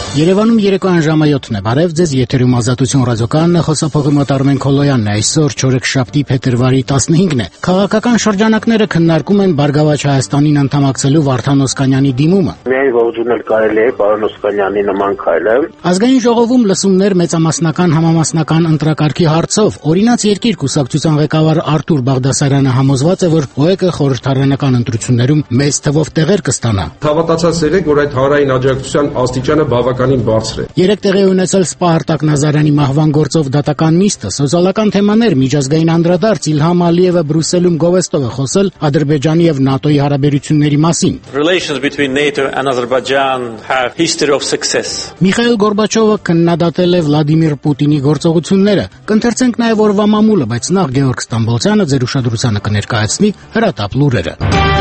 Երևանում երեկոյան ժամը 7-ն է, բարև ձեզ, եթերում Ազատություն ռադիոկայանն է, խոսափողի մոտ Արմեն Քոլոյանն է, այսօր չորեքշաբթի փետրվարի 15-ն է։ Քաղաքական շրջանակները քննարկում են Բարգավաճ Հայաստանին անդամակցելու Վարդան Օսկանյանի դիմումը։ Միայն ողջունել կարելի է պարոն Օսկանյանի նման քայլը։ Ազգային ժողովում լսումներ մեծամասնական համամասնական ընտրակարգի հարցով, օրինաց երկիր կուսակցության ղեկավար Արթուր Բաղդասարյանը համոզված է, որ ՕԵԿ-ը խորհրդարանական ընտրություններում մեծ թվով տեղեր կստանա։ Հավատացած եք, որ այդ հանրային աջակցության աստիճանը բավականին բարձր է։ Երեք տեղի ունեցել Սպա Արտակ Նազարյանի մահվան գործով դատական նիստը, սոցիալական թեմաներ, միջազգային անդրադարձ, Իլհամ Ալիևը Բրյուսելում գովեստով է խոսել Ադրբեջանի եւ ՆԱՏՕ-ի հարաբերությունների մասին։ Relations between NATO and Azerbaijan have history of success. Միխայիլ Գորբաչովը քննադատել է Վլադիմիր Պուտինի գործողությունները։ Կընթերցենք նաեւ օրվա մամուլը, բայց նախ Գեորգ Ստամբոլցյանը ձեր ուշադրությանը կներկայացնի հրատապ լուրերը։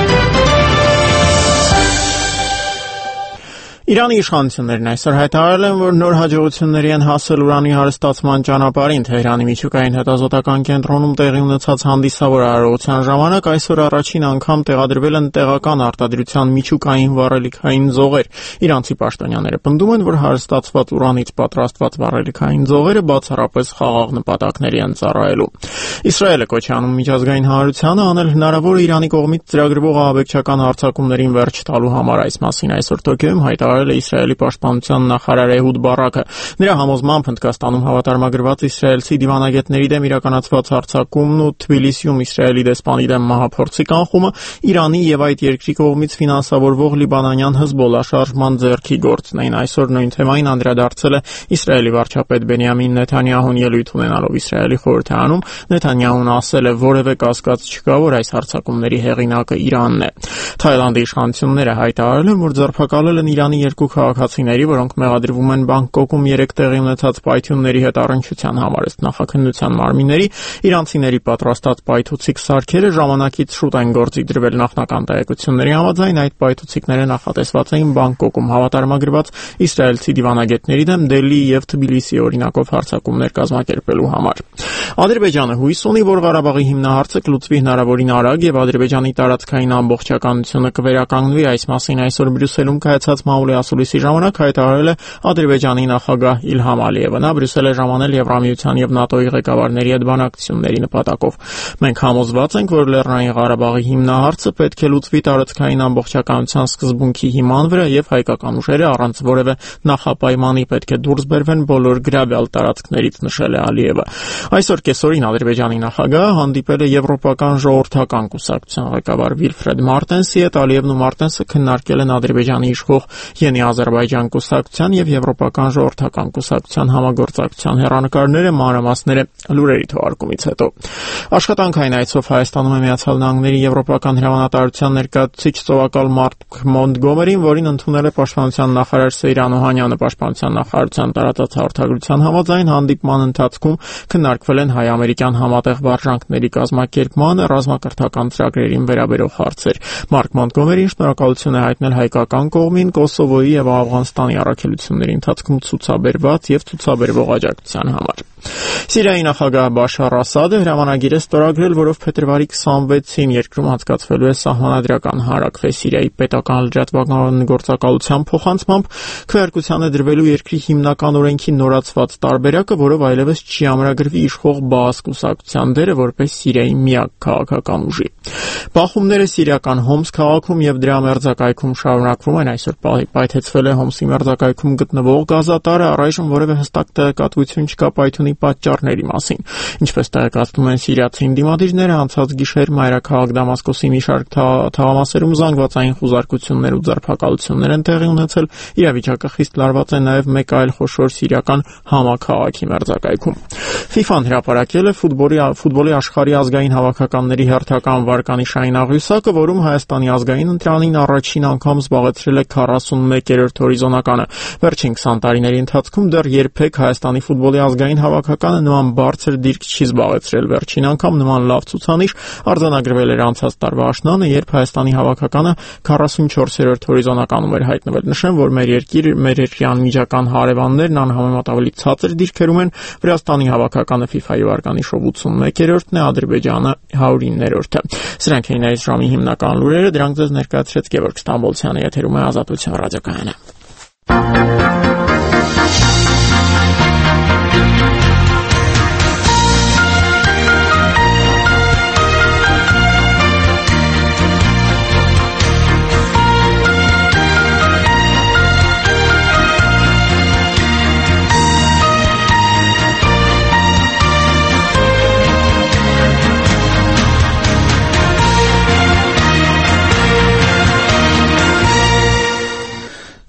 Իրանի իշխանություններն այսօր հայտարարել են, որ նոր հաջողությունների են հասել ուրանի հարստացման ճանապարհին։ Թեհրանի միջուկային հետազոտական կենտրոնում տեղի ունեցած հանդիսավոր արարողության ժամանակ այսօր առաջին անգամ տեղադրվել են տեղական արտադրության միջուկային վառելիքային զողեր։ Իրանցի պաշտոնյաները պնդում են, որ հարստացված ուրանից պատրաստված վառելիքային զողերը բացառապես խաղաղ նպատակների են ծառայելու։ Իսրայելը կոչ է անում միջազգային հանրությանը անել հնարավոր Իրանի կողմից ծրագրվող ահաբեկչական հարձակումներին վերջ տալու համար։ Այս մասին այսօր Տոկիոյում հայտարարել է Իսրայելի պաշտպանության նախարար Էհուդ Բարակը։ Նրա համոզմամբ Հնդկաստանում հավատարմագրված իսրայելցի դիվանագետների դեմ իրականացված հարձակումն ու Թբիլիսիում Իսրայելի դեսպանի դեմ մահափորձի կանխումը Իրանի եւ այդ երկրի կողմից ֆինանսավորվող լիբանանյան Հեզբոլլա շարժման ձեռքի գործն էին։ Այսօր նույն թեմային անդրադարձել է Իսրայելի վարչապետ Բենյամին Նեթանյահուն ելույթ ունենալով Իսրայելի խորհրդարանում։ Նեթանյահուն ասել է, որևէ կասկած չկա, որ այս հարձակումների հեղինակը Իրանն է։ Թայլանդի իշխանությունները հայտարարել են, որ ձերբակալել են Իրանի երկու քաղաքացիների, որոնք մեղադրվում են Բանգկոկում 3 տեղի ունեցած պայթյունների հետ առնչության համար։ Ըստ նախաքննության մարմինների, իրանցիների պատրաստած պայթուցիկ սարքերը ժամանակից շուտ են գործի դրվել։ Նախնական տեղեկությունների համաձայն այդ պայթուցիկները նախատեսված էին Բանգկոկում հավատարմագրված իսրայելցի դիվանագետների դեմ Դելհի եւ Թբիլիսի օրինակով հարձակումներ կազմակերպելու համար։ Ադրբեջանը հույս ունի, որ Ղարաբաղի հիմնահարցը կլուծվի հնարավորին արագ եւ Ադրբեջանի տարածքային ամբողջականությունը կվերականգնվի։ Այս մասին այսօր Բրյուսելում կայացած մամուլի ասուլիսի ժամանակ հայտարարել է Ադրբեջանի նախագահ Իլհամ Ալիևը։ Նա Բրյուսել է ժամանել Եվրամիության եւ ՆԱՏՕ-ի ղեկավարների հետ բանակցությունների նպատակով։ Մենք համոզված ենք, որ Լեռնային Ղարաբաղի հիմնահարցը պետք է լուծվի տարածքային ամբողջականության սկզբունքի հիման վրա եւ հայկական ուժերը առանց որևէ նախապայմանի պետք է դուրս բերվեն բոլոր գրավյալ տարածքներից, նշել է Ալիևը։ Այսօր կեսօրին Ադրբեջանի նախագահը հանդիպել է Եվրոպական ժողովրդական կուսակցության ղեկավար Վիլֆրեդ Մարտենսի հետ։ Ալիևն ու Մարտենսը քննարկել են Ադրբեջանի իշխող Յենի Ադրբեջան կուսակցության եւ Եվրոպական ժողովրդական կուսակցության համագործակցության հեռանկարները, մանրամասները լուրերի թողարկումից հետո։ Աշխատանքային այցով Հայաստանում է Միացյալ Նահանգների Եվրոպական հրամանատարության ներկայացուցիչ ծովակալ Մարկ Մոնտգոմերին, որին ընդունել է պաշտպանության նախարար Սեյրան Օհանյանը։ Պաշտպանության նախարարության տարածած հաղորդագրության համաձայն հանդիպման ընթացքում քննարկվել են հայ-ամերիկյան համատեղ վարժանքների կազմակերպմանը, ռազմակրթական ծրագրերին վերաբերող հարցեր։ Մարկ Մոնտգոմերին շնորհակալություն է հայտնել հայկական կողմին Կոսովոյի եւ Աֆղանստանի առաքելությունների ընթացքում ցուցաբերված եւ ցուցաբերվող աջակցության համար։ Սիրիայի նախագահ Բաշար Ասադը հրամանագիր է ստորագրել, որով փետրվարի 26-ին երկրում հատկացվելու է սահմանադրական հարակվե։ Սիրիայի պետական լրատվական գործակալության փոխանցմամբ քվեարկության է դրվելու երկրի հիմնական օրենքի նորացված տարբերակը, որով այլևս չի ամրագրվի իշխող Բաաս կուսակցության դերը որպես Սիրիայի միակ քաղաքական ուժի։ Բախումները սիրիական Հոմս քաղաքում եւ դրա մերձակայքում շարունակվում են։ Այսօր պայթեցվել է Հոմսի մերձակայքում գտնվող գազատարը, առայժմ որևէ հստակ տեղեկատվություն չկա պայթյունի պատճառների մասին։ Ինչպես տեղեկացնում են սիրիացի ընդդիմադիրները, անցած գիշեր մայրաքաղաք Դամասկոսի մի շարք թաղամասերում զանգվածային խուզարկություններ ու ձերբակալություններ են տեղի ունեցել։ Իրավիճակը խիստ լարված է նաեւ մեկ այլ խոշոր սիրիական համաքաղաքի մերձակայքում։ FIFA-ն հրապարակել է ֆուտբոլի աշխարհի ազգային հավաքականների հերթական վարկանիշային աղյուսակը, որում Հայաստանի ազգային ընտրանին առաջին անգամ զբաղեցրել է 41-րդ հորիզոնականը։ Վերջին 20 տարիների ընթացքում դեռ երբեք Հայաստանի ֆուտբոլի ազգային հավաքականը նման բարձր դիրք չի զբաղեցրել։ Վերջին անգամ նման լավ ցուցանիշ արձանագրվել էր անցած տարվա աշնանը, երբ Հայաստանի հավաքականը 44-րդ հորիզոնականում էր հայտնվել։ Նշեմ, որ մեր երկրի անմիջական հարևաններն անհամեմատ ավելի ցածր դիրքերում են։ Վրաստանի հավաքականը FIFA-ի վարկանիշով 81-րդն է, Ադրբեջանը 109-րդը։ Սրանք էին այս ժամի հիմնական լուրերը, դրանք ձեզ ներկայացրեց Գևորգ Ստամբոլցյանը, եթերում է Ազատություն ռադիոկայանը։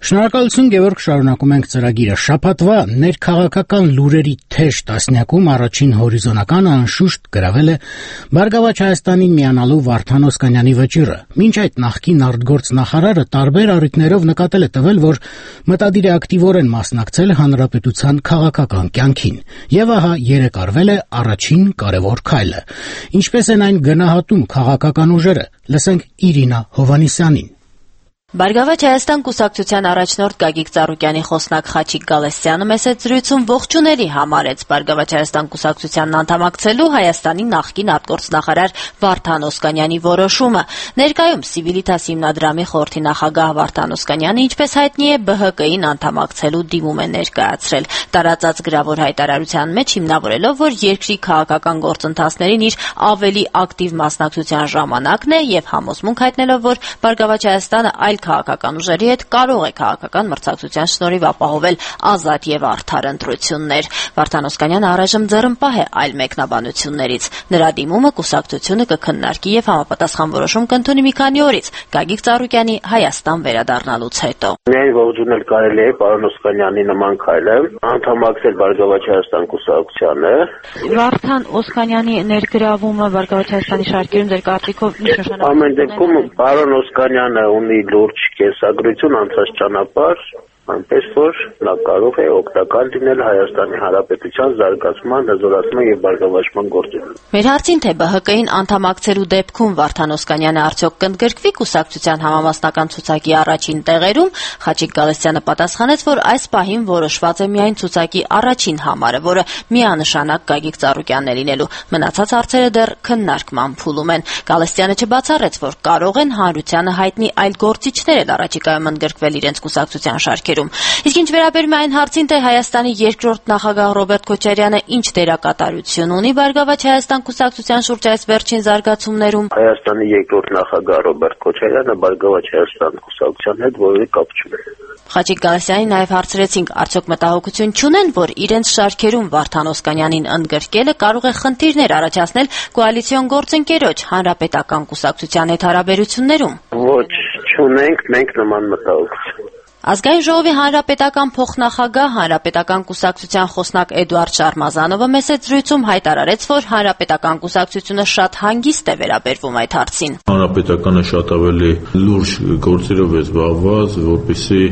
Շնորհակալություն Գևորգ, շարունակում ենք ծրագիրը։ Շաբաթվա ներքաղաքական լուրերի թեժ տասնյակում առաջին հորիզոնականը անշուշտ գրավել է Բարգավաճ Հայաստանին միանալու Վարդան Օսկանյանի վճիռը։ Մինչ այդ նախկին արտգործ նախարարը տարբեր առիթներով նկատել է տվել, որ մտադիր է ակտիվորեն մասնակցել հանրապետության քաղաքական կյանքին։ Եվ ահա երեկ արվել է առաջին կարևոր քայլը։ Ինչպես են այն գնահատում քաղաքական ուժերը, լսենք Իրինա Հովհաննիսյանին։ Բարգավաճ Հայաստան կուսակցության առաջնորդ Գագիկ Ծառուկյանի խոսնակ Խաչիկ Գալստյանը մեծ զրույցում ողջունելի համարեց Բարգավաճ Հայաստան կուսակցությանն անդամակցելու Հայաստանի նախկին արտգործնախարար Վարդան Օսկանյանի որոշումը։ Ներկայում Civitas հիմնադրամի խորհրդի նախագահ Վարդան Օսկանյանը, ինչպես հայտնի է, ԲՀԿ-ին անդամակցելու դիմում է ներկայացրել։ Տարածած գրավոր հայտարարության մեջ հիմնավորելով, որ երկրի քաղաքական գործընթացներին իր ավելի ակտիվ մասնակցության ժամանակն է եւ համոզմունք հայտնելով, որ Բարգավաճ Հայաստանը այլ քաղաքական ուժերի հետ կարող է քաղաքական մրցակցության շնորհիվ ապահովել ազատ եւ արդար ընտրություններ։ Վարդան Օսկանյանը առայժմ ձեռնպահ է այլ մեկնաբանություններից։ Նրա դիմումը կուսակցությունը կքննարկի եւ համապատասխան որոշում կընդունի մի քանի օրից Գագիկ Ծառուկյանի Հայաստան վերադառնալուց հետո։ Միայն ողջունել կարելի է պարոն Օսկանյանի նման քայլը, անդամակցել Բարգավաճ Հայաստան կուսակցությանը։ Վարդան Օսկանյանի ներգրավումը Բարգավաճ Հայաստանի շարքերում ձեր կարծիքով ինչ նշանակում է։ Ամեն դեպքում պարոն Օսկանյանը ունի լուրջ կենսագրություն, անցած ճանապարհ, այնպես որ նա կարող է օգտակար լինել Հայաստանի Հանրապետության զարգացման, հզորացման եւ բարգավաճման գործերում։ Մեր հարցին թե ԲՀԿ-ին անդամակցելու դեպքում Վարդան Օսկանյանը արդյոք կընդգրկվի կուսակցության համամասնական ցուցակի առաջին տեղերում, Խաչիկ Գալստյանը պատասխանեց, որ այս պահին որոշված է միայն ցուցակի առաջին համարը, որը միանշանակ Գագիկ Ծառուկյանն է լինելու։ Մնացած հարցերը դեռ քննարկման փուլում են։ Գալստյանը չբացառեց, որ կարող են հանրությանը հայտնի այլ գործիչներ էլ առաջիկայում ընդգրկվել իրենց կուսակցության շարքերում։ Իսկ ինչ վերաբերում է այն հարցին, թե Հայաստանի երկրորդ նախագահ Ռոբերտ Քոչարյանը ինչ դերակատարություն ունի Բարգավաճ Հայաստան կուսակցության շուրջ այս վերջին զարգացումներում, Հայաստանի երկրորդ նախագահ Ռոբերտ Քոչարյանը Բարգավաճ Հայաստան կուսակցության հետ որևէ կապ չունի։ Խաչիկ Գալստյանին նաև հարցրեցինք, արդյոք մտահոգություն չունեն, որ իրենց շարքերում Վարդան Օսկանյանին ընդգրկելը կարող է խնդիրներ առաջացնել կոալիցիոն գործընկերոջ Հանրապետական կուսակցության հետ հարաբերություններում։ Ոչ, չունենք մենք նման մտահոգություն։ Ազգային ժողովի հանրապետական փոխնախագահ Հանրապետական կուսակցության խոսնակ Էդուարդ Շարմազանովը մեծ զրույցում հայտարարեց, որ Հանրապետական կուսակցությունը շատ հանգիստ է վերաբերվում այդ հարցին։ Հանրապետականը շատ ավելի լուրջ գործերով է զբաղված, որպեսզի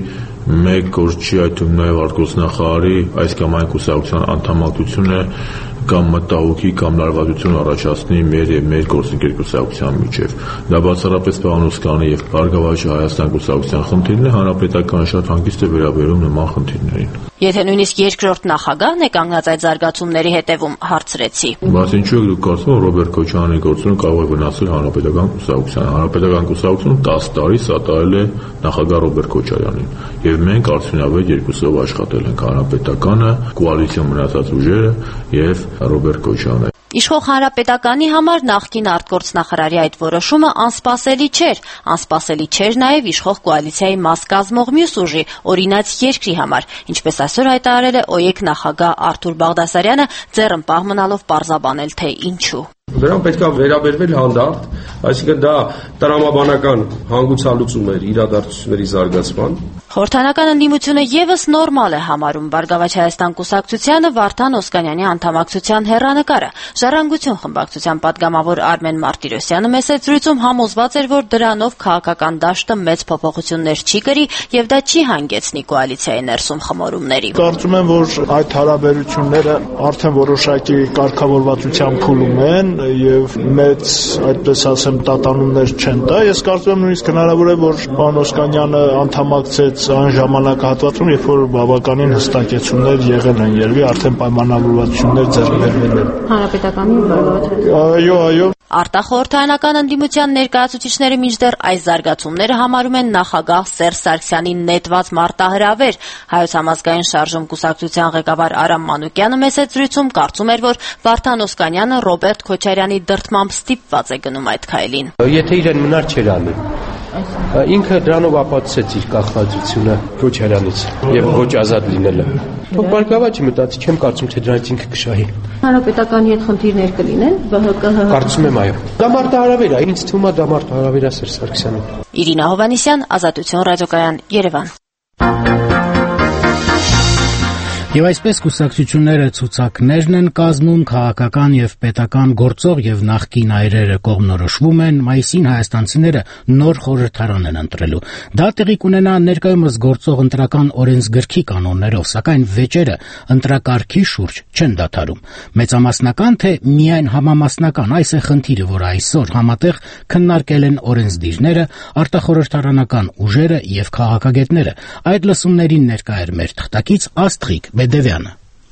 մեկ օր չի այդում նաև արտգործնախարարի այս կամ այն կուսակցության անդամակցությունը կամ մտահոգի կամ լարվածություն առաջացնի մեր եւ մեր գործընկեր կուսակցության միջև։ Դա բացառապես պարոն Օսկանյանի եւ Բարգավաճ Հայաստան կուսակցության խնդիրն է, հանրապետական շատ հանգիստ է վերաբերում նման խնդիրներին։ Եթե նույնիսկ երկրորդ նախագահն է կանգնած այդ զարգացումների հետևում, հարցրեցի։ Բայց ինչու եք դուք կարծում որ Ռոբերտ Քոչարյանի գործունեությունը կարող է վնասել հանրապետական կուսակցությանը։ Հանրապետական կուսակցությունը 10 տարի սատարել է նախագահ Ռոբերտ Քոչարյանին եւ մենք արդյունավետ երկուսով աշխատել ենք հանրապետականը, կոալիցիոն մնացած ուժերը եւ Ռոբերտ Քոչարյանը։ Իշխող Հանրապետականի համար նախկին արտգործնախարարի այդ որոշումը անսպասելի չէր։ Անսպասելի չէր նաև իշխող կոալիցիայի մաս կազմող մյուս ուժի, օրինաց երկրի համար, ինչպես այսօր հայտարարել է ՕԵԿ նախագահ Արթուր Բաղդասարյանը, ձեռնպահ մնալով պարզաբանել, թե ինչու։ Դրան պետք է վերաբերվել հանդարտ, այսինքն դա տրամաբանական հանգուցալուծում էր իրադարձությունների զարգացման։ Խորհրդանական ընդդիմությունը եւս նորմալ է համարում Բարգավաճ Հայաստան կուսակցությանը Վարդան Օսկանյանի անդամակցության հեռանկարը։ Ժառանգություն խմբակցության падգամավոր Արմեն Մարտիրոսյանը մեծ զրույցում համոզված էր, որ դրանով քաղաքական դաշտը մեծ փոփոխություններ չի կրի եւ դա չի հանգեցնի կոալիցիայի ներսում խմորումների։ Կարծում եմ, որ այդ հարաբերությունները արդեն որոշակի կարգավորվածության փուլում են եւ մեծ, այդպես ասեմ, տատանումներ չեն տա։ Ես կարծում եմ նույնիսկ հնարավոր է, որ պարոն Օսկանյանը անդամակցեց այն ժամանակահատվածում, երբ որ բավականին հստակեցումներ եղել են, երևի արդեն պայմանավորվածություններ ձեռք բերվել են։ Հանրապետականի ու Բարգավաճ։ Այո։ Արտախորհրդարանական ընդդիմության ներկայացուցիչները մինչդեռ այս զարգացումները համարում են նախագահ Սերժ Սարգսյանի նետված մարտահրավեր։ Հայոց համազգային շարժում կուսակցության ղեկավար Արամ Մանուկյանը մեծ զրույցում կարծում էր, որ Վարդան Օսկանյանը Ռոբերտ Քոչարյանի դրդմամբ ստիպված է գնում այդ քայլին։ Եթե իրեն մնար չէր անի։ Ինքը դրանով ապացուցեց իր կախվածությունը Քոչարյանից եւ ոչ ազատ լինելը։ Թող Բարգավաճը մտածի, չեմ կարծում թե դրանից ինքը կշահի։ Հանրապետականի հետ խնդիրներ կլինեն ԲՀԿ-ՀՀ։ Կարծում եմ այո։ Դա մարտահրավեր է, ինձ թվում է դա մարտահրավեր է Սերժ Սարգսյանին։ Իրինա Հովհաննիսյան, Ազատություն ռադիոկայան, Երևան։ Եվ այսպես կուսակցությունները ցուցակներն են կազմում, քաղաքական եւ պետական գործող եւ նախկին այրերը կողմնորոշվում են, մայիսին հայաստանցիները նոր խորհրդարան են ընտրելու։ Դա տեղի կունենա ներկայումս գործող ընտրական օրենսգրքի կանոններով, սակայն վեճերը ընտրակարգի շուրջ չեն դադարում։ Մեծամասնական թե միայն համամասնական, այս է խնդիրը, որ այսօր համատեղ քննարկել են օրենսդիրները, արտախորհրդարանական ուժերը եւ քաղաքագետները։ Այդ լսումներին ներկա էր մեր թղթակից Աստղիկ Բեդևյանը։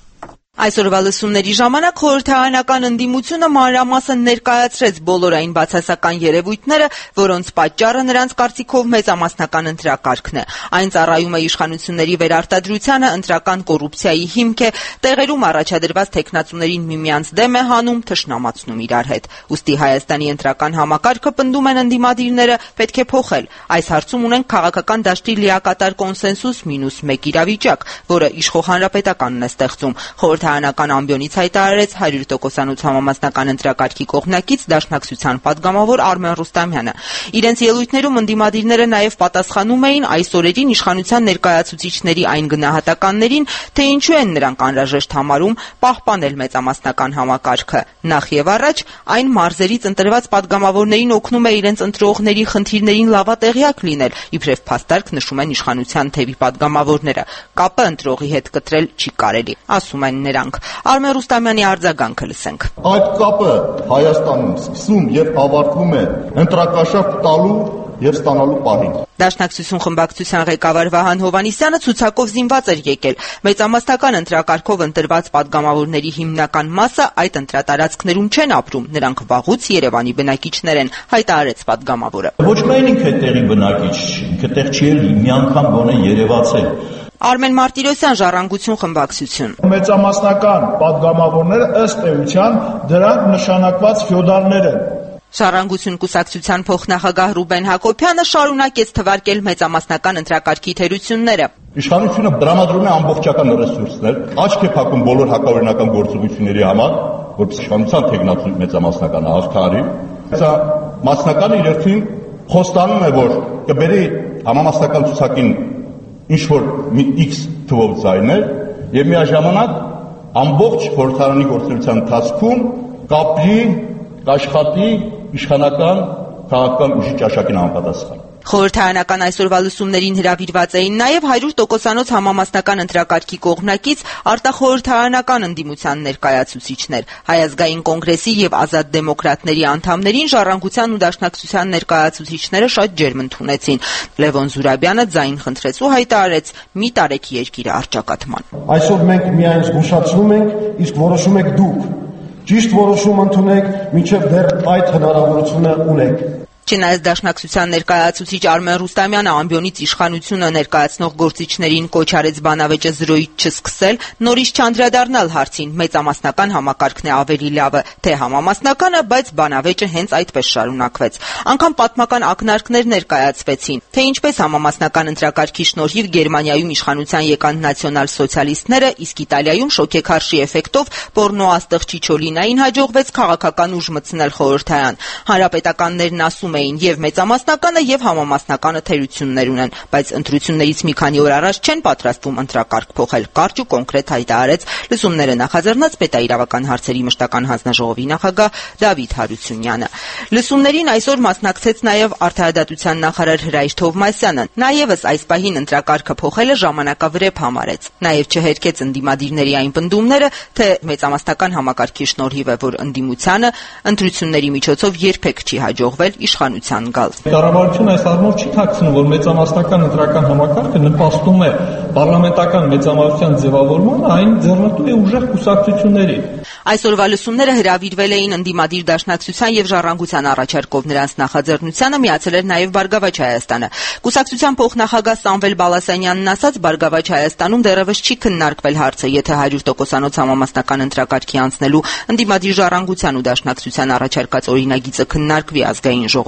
Այսօրվա լսումների ժամանակ խորհրդարանական ընդդիմությունը մանրամասն ներկայացրեց բոլոր այն բացասական երևույթները, որոնց պատճառը նրանց կարծիքով մեծամասնական ընտրակարգն է։ Այն ծառայում է իշխանությունների վերարտադրությանը, ընտրական կոռուպցիայի հիմք է, տեղերում առաջադրված թեկնածուներին միմյանց դեմ է հանում, թշնամացնում իրար հետ։ Ուստի Հայաստանի ընտրական համակարգը, պնդում են ընդդիմադիրները, պետք է փոխել։ Այս հարցում ունենք քաղաքական դաշտի լիակատար կոնսենսուս մինուս 1 իրավիճակ, որը իշխող հանրապետականն է ստեղծում։ Խորհրդարանական ամբիոնից հայտարարեց 100%-անոց համամասնական ընտրակարգի կողմնակից Դաշնակցության պատգամավոր Արմեն Ռուստամյանը։ Իրենց ելույթներում ընդդիմադիրները նաև պատասխանում էին այս օրերին իշխանության ներկայացուցիչների այն գնահատականներին, թե ինչու են նրանք անհրաժեշտ համարում պահպանել մեծամասնական համակարգը։ Նախ եւ առաջ այն մարզերից ընտրված պատգամավորներին օգնում է իրենց ընտրողների խնդիրներին լավատեղյակ լինել, իբրև փաստարկ նշում են իշխանության թևի պատգամավորները։ Կապը ընտրողի հետ կտրել չի կարելի, ասում են նրանք։ Արմեն Ռուստամյանի արձագանքը լսենք։ Այդ կապը Հայաստանում սկսում եւ ավարտվում է ընտրակաշառք տալու եւ ստանալու պահին։ Դաշնակցություն խմբակցության ղեկավար Վահան Հովհաննիսյանը ցուցակով զինված էր եկել։ Մեծամասնական ընտրակարգով ընտրված պատգամավորների հիմնական մասը այդ ընտրատարածքներում չեն ապրում, նրանք վաղուց Երևանի բնակիչներ են, հայտարարեց պատգամավորը։ Ոչ միայն ինքը տեղի բնակիչ, ինքը տեղ չի էլի, մի անգամ գոնե երևացել։ Արմեն Մարտիրոսյան, Ժառանգություն խմբակցություն։ Մեծամասնական պատգամավորները ըստ էության դրանք նշանակված ֆյոդալներ են։ Ժառանգություն կուսակցության փոխնախագահ Ռուբեն Հակոբյանը շարունակեց թվարկել մեծամասնական ընտրակարգի թերությունները։ Իշխանությունը դրամադրում է ամբողջական ռեսուրսներ, աչք է փակում բոլոր հակաօրինական գործողությունների համար, որպես իշխանության թեկնածու մեծամասնական հաղթարի։ Սա մասնականը իրենին խոստանում է, որ կբերի համամասնական ցուցակին ինչ որ մի X թվով ձայներ եւ միաժամանակ ամբողջ խորհրդարանի գործունեության ընթացքում կապրի, կաշխատի իշխանական քաղաքական ուժի ճաշակին համապատասխան։ Խորհրդարանական այսօրվա լսումներին հրավիրված էին նաև 100%-անոց համամասնական ընտրակարգի կողմնակից արտախորհրդարանական ընդդիմության ներկայացուցիչներ։ Հայ ազգային կոնգրեսի եւ ազատ դեմոկրատների անդամներին Ժառանգության ու Դաշնակցության ներկայացուցիչները շատ ջերմ ընդունեցին։ Լևոն Զուրաբյանը ձայն խնդրեց ու հայտարարեց՝ մի տարեք երկիրը առճակատման։ Այսօր մենք միայն զգուշացնում ենք, իսկ որոշում եք դուք։ Ճիշտ որոշում ընդունեք, մինչև դեռ այդ հնարավորությունը ունեք։ Չնայած Դաշնակցության ներկայացուցիչ Արմեն Ռուստամյանը ամբիոնից իշխանությունը ներկայացնող գործիչներին կոչ արեց բանավեճը զրոյից չսկսել, նորից չանդրադառնալ հարցին՝ մեծամասնական համակարգն է ավելի լավը, թե համամասնականը, բայց բանավեճը հենց այդպես շարունակվեց։ Անգամ պատմական ակնարկներ ներկայացվեցին, թե ինչպես համամասնական ընտրակարգի շնորհիվ Գերմանիայում իշխանության եկան նացիոնալ սոցիալիստները, իսկ Իտալիայում շոկեքարշի էֆեկտով պորնո աստղ Չիչոլինային հաջողվեց քաղաքական ուժ մտցնել խորհրդարան։ Հանրապետականներն ասում էին եւ մեծամասնականը եւ համամասնականը թերություններ ունեն, բայց ընտրություններից մի քանի օր առաջ չեն պատրաստվում ընտրակարգ փոխել, կարճ ու կոնկրետ հայտարարեց լսումները նախաձեռնած պետաիրավական հարցերի մշտական հանձնաժողովի նախագահ Դավիթ Հարությունյանը։ Լսումներին այսօր մասնակցեց նաեւ Արդարադատության նախարար Հրայր Թովմասյանը։ Նա եւս այս պահին ընտրակարգը փոխելը ժամանակավրեպ համարեց։ Նաեւ չհերքեց ընդդիմադիրների այն պնդումները, թե մեծամասնական համակարգի շնորհիվ է, որ ընդդիմությանը ընտրությունների միջոցով երբեք չի հաջողվել իշխանության գալ։ Կառավարությունը այս առումով չի թաքցնում, որ մեծամասնական ընտրական համակարգը նպաստում է պարլամենտական մեծամասնության ձևավորմանը, այն ձեռնտու է ուժեղ կուսակցությունների։ Այսօրվա լսումները հրավիրվել էին ընդդիմադիր Դաշնակցության եւ Ժառանգության առաջարկով, նրանց նախաձեռնությանը միացել էր նաեւ Բարգավաճ Հայաստանը։ Կուսակցության փոխնախագահ Սամվել Բալասանյանն ասաց, Բարգավաճ Հայաստանում դեռևս չի քննարկվել հարցը, եթե 100%-անոց համամասնական ընտրակարգի անցնելու ընդդիմադիր Ժառանգության ու Դաշնակցության առաջարկած օրինագիծը քննարկվի ազգային ժողովում,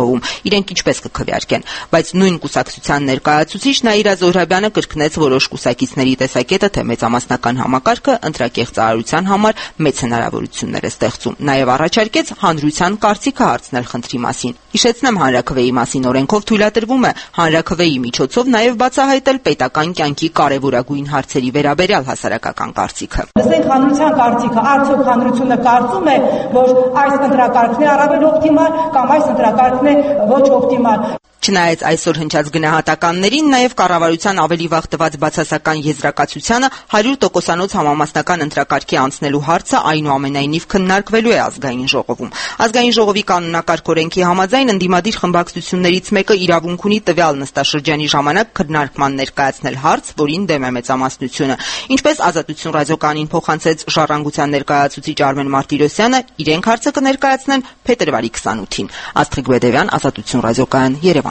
ժողովում, իրենք ինչպես կքվեարկեն, բայց նույն կուսակցության ներկայացուցիչ Նաիրա Զոհրաբյանը կրկնեց որոշ կուսակիցների տեսակետը, թե մեծամասնական համակարգը ընտրակեղծարարության համար մեծ հնարավորություններ է ստեղծում։ Նաև առաջարկեց հանրության կարծիքը հարցնել խնդրի մասին։ Հիշեցնեմ, հանրաքվեի մասին օրենքով թույլատրվում է հանրաքվեի միջոցով նաև բացահայտել պետական կյանքի կարևորագույն հարցերի վերաբերյալ հասարակական կարծիքը։ Լսենք հանրության կարծիքը, արդյոք հանրությունը կարծում է, որ այս ընտրակարգն է առավել օպտիմալ կամ այս ընտրակարգն է ոչ օպտիմալ։ Չնայած այսօր հնչած գնահատականներին, նաև կառավարության ավելի վաղ տված բացասական եզրակացությանը 100%-անոց համամասնական ընտրակարգի անցնելու հարցը այնուամենայնիվ քննարկվելու է ազգային ժողովում։ Ազգային ժողովի կանոնակարգ օրենքի համաձայն ընդդիմադիր խմբակցություններից մեկը իրավունք ունի տվյալ նստաշրջանի ժամանակ քննարկման ներկայացնել հարց, որին դեմ է մեծամասնությունը։ Ինչպես Ազատություն ռադիոկայանին փոխանցեց Ժառանգության ներկայացուցիչ Արմեն Մարտիրոսյանը, իրենք հարցը կներկայացնեն փետրվարի 28-ին։ Աստղիկ Բեդևյան, Ազատություն ռադիոկայան, Երևան։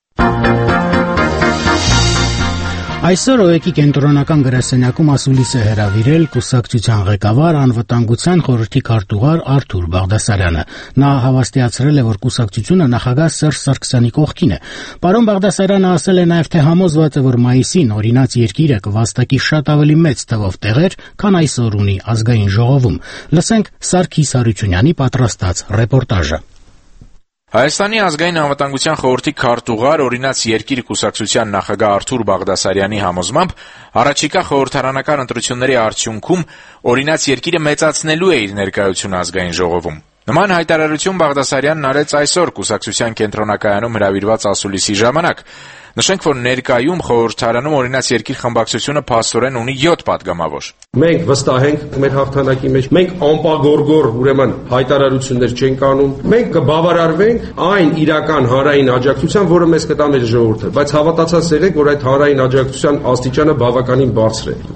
Այսօր ՕԵԿ-ի կենտրոնական գրասենյակում ասուլիս է հրավիրել կուսակցության ղեկավար անվտանգության խորհրդի քարտուղար Արթուր Բաղդասարյանը։ Նա հավաստիացրել է, որ կուսակցությունը նախագահ Սերժ Սարգսյանի կողքին է։ Պարոն Բաղդասարյանը ասել է նաև, թե համոզված է, որ մայիսին օրինաց երկիրը կվաստակի շատ ավելի մեծ թվով տեղեր, քան այսօր ունի ազգային ժողովում։ Լսենք Սարգիս Հարությունյանի պատրաստած ռեպորտաժը։ Հայաստանի ազգային անվտանգության խորհրդի քարտուղար օրինաց երկիր կուսակցության նախագահ Արթուր Բաղդասարյանի համոզմամբ առաջիկա խորհրդարանական ընտրությունների արդյունքում օրինաց երկիրը մեծացնելու է իր ներկայությունը ազգային ժողովում։ Նման հայտարարություն Բաղդասարյանն արեց այսօր կուսակցության կենտրոնակայանում հրավիրված ասուլիսի ժամանակ։ Նշենք, որ ներկայում խորհրդարանում օրինաց երկիր խմբակցությունը փաստորեն ունի 7 падգամավոր։ Մենք վստահ ենք մեր հաղթանակի մեջ, մենք անպագորգոր ուրեմն հայտարարություններ չենք անում, մենք կբավարարվենք այն իրական հանրային աջակցության, որը մեզ կտա մեր ժողովուրդը, բայց հավատացած եղեք, որ այդ հանրային աջակցության աստիճանը բավականին բարձր է։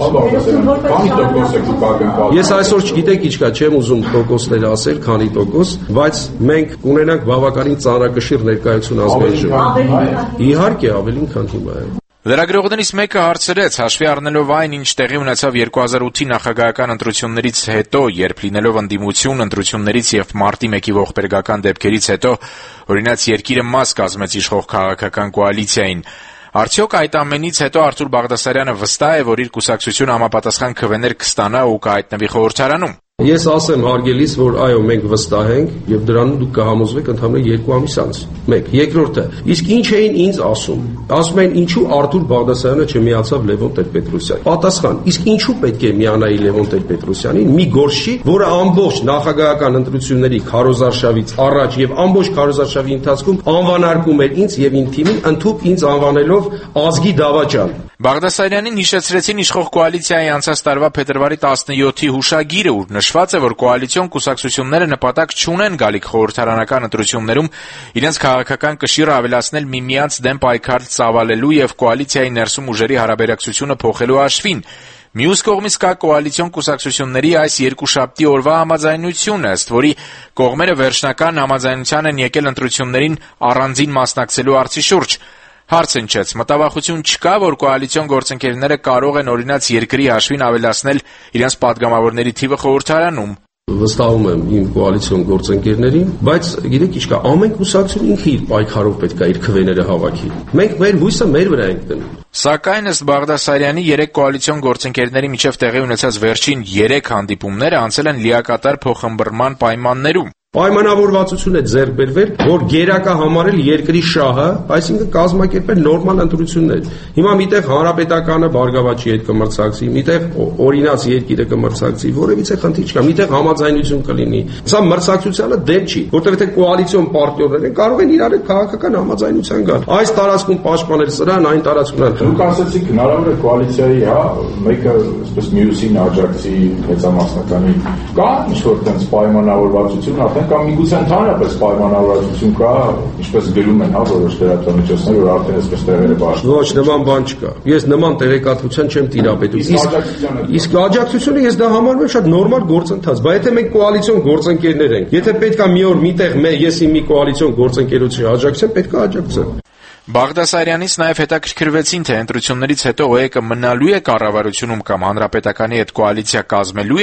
Ես այսօր չգիտեք ինչ կա, չեմ ուզում տոկոսներ ասել, քանի տոկոս, բայց մենք կունենանք բավականին ծանրակշիռ ներկայություն ազգային ժողովում։ Իհարկե, ավելին քան հիմա է։ Լրագրողներից մեկը հարցրեց, հաշվի առնելով այն, ինչ տեղի ունեցավ 2008-ի նախագահական ընտրություններից հետո, երբ լինելով ընդդիմություն ընտրություններից եւ մարտի 1-ի ողբերգական դեպքերից հետո, օրինաց երկիրը մաս կազմեց իշխող քաղաքական կոալիցիային, արդյոք այդ ամենից հետո Արթուր Բաղդասարյանը վստահ է, որ իր կուսակցությունը համապատասխան քվեներ կստանա ու կհայտնվի խորհրդարանում։ Ես ասեմ հարգելիս, որ այո, մենք վստահ ենք եւ դրանում դուք կհամոզվեք ընդհանրապես 2 ամիս անց։ 1. Երկրորդը, իսկ ինչ էին ինձ ասում։ Ասում են, ինչու Արթուր Բաղդասարյանը չմիացավ Լևոն Տեր-Պետրոսյանին։ Պատասխան. իսկ ինչու պետք է միանայի Լևոն Տեր-Պետրոսյանին մի գործի, որը ամբողջ նախագահական ընտրությունների քարոզարշավից առաջ եւ ամբողջ քարոզարշավի ընթացքում անվանարկում էր ինձ եւ իմ թիմին, ընդհուպ ինձ անվանելով ազգի դավաճան։ Բաղդասարյանին հիշեցրեցին իշխող կոալիցիայի անցած տարվա փետրվարի 17-ի հուշագիրը, ուր նշված է, որ կոալիցիոն կուսակցությունները նպատակ չունեն գալիք խորհրդարանական ընտրություններում իրենց քաղաքական կշիռը ավելացնել միմյանց դեմ պայքար ծավալելու եւ կոալիցիայի ներսում ուժերի հարաբերակցությունը փոխելու հաշվին։ Մյուս կողմից կա կոալիցիոն կուսակցությունների այս երկուշաբթի օրվա համաձայնությունը, ըստ որի կողմերը վերջնական համաձայնության են եկել ընտրություններին առանձին մասնակցելու հարցի շուրջ։ Հարց հնչեց, մտավախություն չկա, որ կոալիցիոն գործընկերները կարող են օրինաց երկրի հաշվին ավելացնել իրենց падգամավորների թիվը խորհրդարանում։ Վստահում եմ իմ կոալիցիոն գործընկերներին, բայց գիտեք ինչ կա, ամեն կուսակցություն ինքը իր պայքարով պետք է իր քվեները հավաքի։ Մենք մեր հույսը մեր վրա ենք դնում։ Սակայն ըստ Բաղդասարյանի 3 կոալիցիոն գործընկերների միջև տեղի ունեցած վերջին 3 հանդիպումները անցել են լիակատար փոխըմբռնման պայմաններում։ Պայմանավորվածություն է ձեռք բերվել, որ գերակա համարել երկրի շահը, այսինքն կազմակերպել նորմալ ընտրություններ։ Հիմա միտեղ հանրապետականը Բարգավաճի հետ կմրցակցի, միտեղ օրինաց երկիրը կմրցակցի, որևիցե խնդիր չկա, միտեղ համաձայնություն կլինի։ Սա մրցակցությանը դեմ չի, որտեղ թե կոալիցիոն պարտիոներն են կարող են իրար քաղաքական համաձայնության գալ։ Այս տարածքում պաշտպանել սրան, այն տարածքում այն։ Դուք ասացիք հնարավոր է կոալիցիայի, մեկը այսպես մյուսին աջակցի մեծամասնականի։ Կա ինչ-որ տենց պայմանավորվածություն, կամ միգուցե ընդհանրապես պայմանավորվածություն կա, ինչպես գրում են, որոշ լրատվամիջոցներ, որ արդեն այսպես տեղերը բաշխում։ Ոչ, նման բան չկա։ Ես նման տեղեկատվության չեմ տիրապետում։ Իսկ աջակցությունը ես դա համարում եմ շատ նորմալ գործընթաց, բայց եթե մենք կոալիցիոն գործընկերներ ենք, եթե պետքա մի օր միտեղ ես իմ մի կոալիցիոն գործընկերություն աջակցեմ, պետքա աջակցեմ։ Բաղդասարյանից նաև հետաքրքրվեցին, թե ընտրություններից հետո ՕԵԿ-ը մնալու է կառավարությունում կամ հանրապետականի հետ կոալիցիա կազմելու է։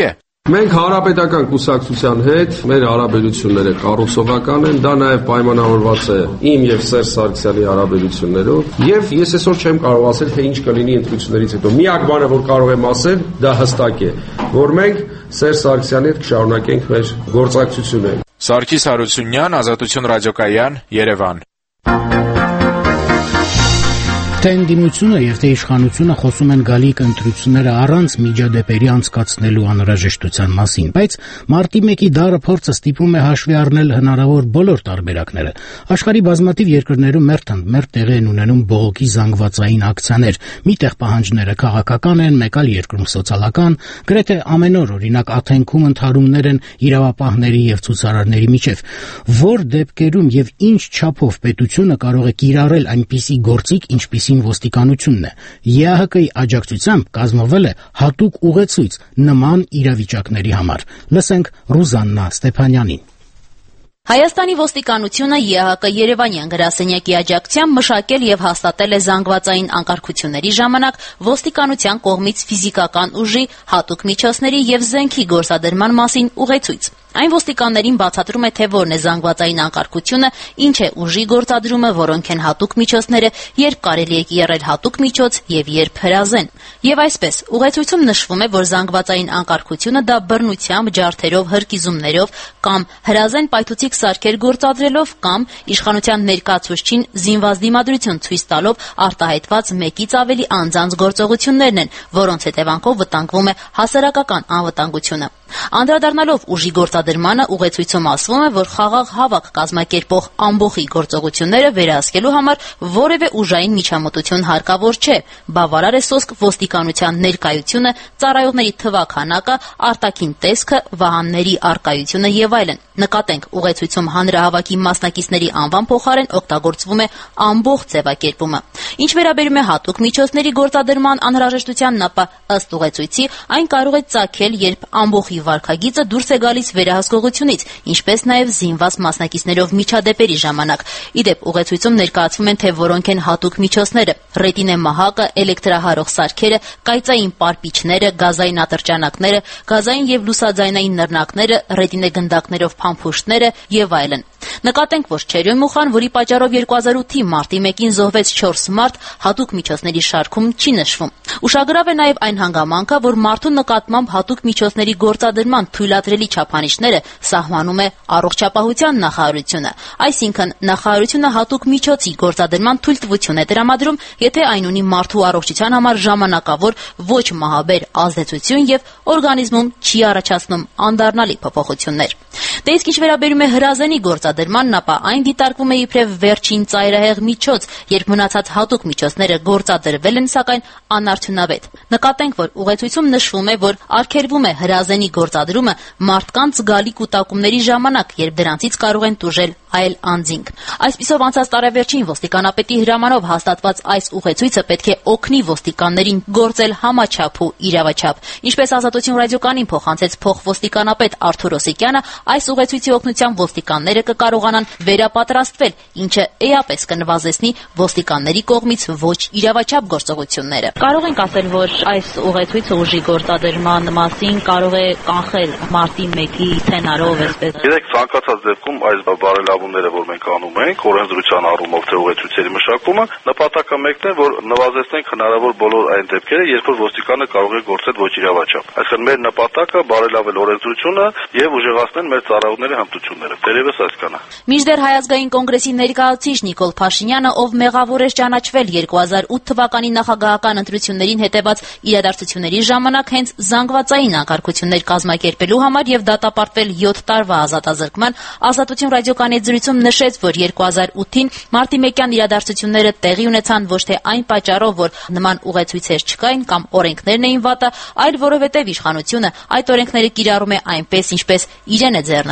Մենք հանրապետական կուսակցության հետ մեր հարաբերությունները կառուցողական են, դա նաև պայմանավորված է իմ եւ Սերժ Սարգսյանի հարաբերություններով, եւ ես այսօր չեմ կարող ասել, թե ինչ կլինի ընտրություններից հետո։ Միակ բանը, որ կարող եմ ասել, դա հստակ է, որ մենք Սերժ Սարգսյանի հետ կշարունակենք մեր գործակցությունը։ Սարգիս Հարությունյան, Ազատություն ռադիոկայան, Երևան։ Թե ընդդիմությունը եւ թե իշխանությունը խոսում են գալիք ընտրությունները առանց միջադեպերի անցկացնելու անհրաժեշտության մասին, բայց մարտի 1-ի դարը փորձը ստիպում է հաշվի առնել հնարավոր բոլոր տարբերակները։ Աշխարհի բազմաթիվ երկրներում մերթ տեղի են ունենում բողոքի զանգվածային ակցիաներ։ Միտեղ պահանջները քաղաքական են, մեկ այլ երկրում սոցիալական, գրեթե ամեն օր, օրինակ Աթենքում ընդհարումներ են իրավապահների եւ ցուցարարների միջև։ Որ դեպքերում եւ ինչ չափով պետությունը կարող է կիրառել այնպիսի գործիք, ինչպիսին ոստիկանությունն է։ ԵԱՀԿ-ի աջակցությամբ կազմվել է հատուկ ուղեցույց նման իրավիճակների համար։ Լսենք Ռուզաննա Ստեփանյանին։ Հայաստանի ոստիկանությունը ԵԱՀԿ Երևանյան գրասենյակի աջակցությամբ մշակել եւ հաստատել է զանգվածային անկարգությունների ժամանակ ոստիկանության կողմից ֆիզիկական ուժի, հատուկ միջոցների եւ զենքի գործադրման մասին ուղեցույց։ Այն ոստիկաններին բացատրում է, թե որն է զանգվածային անկարգությունը, ինչ է ուժի գործադրումը, որոնք են հատուկ միջոցները, երբ կարելի է կիրառել հատուկ միջոց եւ երբ հրազեն։ Եվ այսպես, ուղեցույցում նշվում է, որ զանգվածային անկարգությունը դա բռնությամբ, ջարդերով, հրկիզումներով կամ հրազեն պայթուցիկ սարքեր գործադրելով կամ իշխանության ներկայացուցչին զինված դիմադրություն ցույց տալով արտահայտված մեկից ավելի անձանց գործողություններն են, որոնց հետևանքով վտանգվում է հասարակական անվտանգությունը։ Անդրադառնալով ուժի գործադրմանը, ուղեցույցում ասվում է, որ խաղաղ հավաք կազմակերպող ամբոխի գործողությունները վերահսկելու համար որևէ ուժային միջամտություն հարկավոր չէ։ Բավարար է սոսկ ոստիկանության ներկայությունը, ծառայողների թվաքանակը, արտաքին տեսքը, վահանների առկայությունը եւ այլն։ Նկատենք, ուղեցույցում հանրահավաքի մասնակիցների անվան փոխարեն օգտագործվում է ամբոխ ձևակերպումը։ Ինչ վերաբերում է հատուկ միջոցների գործադրման անհրաժեշտությանն, ապա ըստ ուղեցույցի այն կարող է ծագել, երբ ամբոխի վարքագիծը դուրս է գալիս վերահսկողությունից, ինչպես նաև զինված մասնակիցներով միջադեպերի ժամանակ։ Իդեպ ուղեցույցում ներկայացվում են, թե որոնք են հատուկ միջոցները՝ ռետինե մահակը, էլեկտրահարող սարքերը, կայծային պարպիչները, գազային ատրճանակները, գազային եւ լուսաձայնային նռնակները, ռետինե գնդակներով փամփուշտները եւ այլն։ Նկատենք, որ Չերյոն Մուխան, որի պատճառով 2008-ի մարտի 1-ին զոհվեց 4 մարդ, հատուկ միջոցների շարքում չի նշվում։ Ուշագրավ է նաև այն հանգամանքը, որ մարդու նկատմամբ հատուկ միջոցների գործադրման թույլատրելի չափանիշները սահմանում է առողջապահության նախարարությունը։ Այսինքն, նախարարությունը հատուկ միջոցի գործադրման թույլտվություն է տրամադրում, եթե այն ունի մարդու առողջության համար ժամանակավոր ոչ մահաբեր ազդեցություն եւ օրգանիզմում չի առաջացնում անդառնալի փոփոխություններ։ Դե իսկ ինչ վերաբերում է հրազենի գործադրմանն, ապա այն դիտարկվում է իբրև վերջին ծայրահեղ միջոց, երբ մնացած հատուկ միջոցները գործադրվել են, սակայն անարդյունավետ։ Նկատենք, որ ուղեցույցում նշվում է, որ արգելվում է հրազենի գործադրումը մարդկանց զգալի կուտակումների ժամանակ, երբ դրանցից կարող են տուժել այլ անձինք։ Այսպիսով, անցած տարեվերջին ոստիկանապետի հրամանով հաստատված այս ուղեցույցը պետք է օգնի ոստիկաններին գործել համաչափ ու իրավաչափ։ Ինչպես Ազատություն ռադիոկայանին փոխանցեց փոխոստիկանապետ Արթուր Օսիկյանը, այս ուղեցույցի օգնությամբ ոստիկանները կկարողանան վերապատրաստվել, ինչը էապես կնվազեցնի ոստիկանների կողմից ոչ իրավաչափ գործողությունները։ Կարող ենք ասել, որ այս ուղեցույցը ուժի գործադրման մասին կարող է կանխել մարտի 1-ի սցենարով, այսպես։ Գիտեք, ցանկացած դեպքում այս բարելավումները, որ մենք անում ենք, օրենսդրության առումով թե ուղեցույցերի մշակումը, նպատակը մեկն է, որ նվազեցնենք հնարավոր բոլոր այն դեպքերը, երբ որ ոստիկանը կարող է գործել ոչ իրավաչափ։ Այսինքն մեր նպատակը բարելավել օրենսդրությունը եւ ուժեղացնել մեր ծառայողների հմտությունները։ Դերևս այսքան է։ Մինչդեռ Հայ ազգային կոնգրեսի ներկայացուցիչ Նիկոլ Փաշինյանը, ով մեղավոր էր ճանաչվել 2008 թվականի նախագահական ընտրություններին հետևած իրադարձությունների ժամանակ հենց զանգվածային անկարգություններ կազմակերպելու համար եւ դատապարտվել 7 տարվա ազատազրկման, Ազատություն ռադիոկայանի զրույցում նշեց, որ 2008-ին մարտի 1-յան իրադարձությունները տեղի ունեցան ոչ թե այն պատճառով, որ նման ուղեցույցեր չկային կամ օրենքներն էին վատը, այլ որովհետեւ իշխանությունը այդ օրենքները կիրառում է այնպես, ինչպես իրեն է ձեռնտու։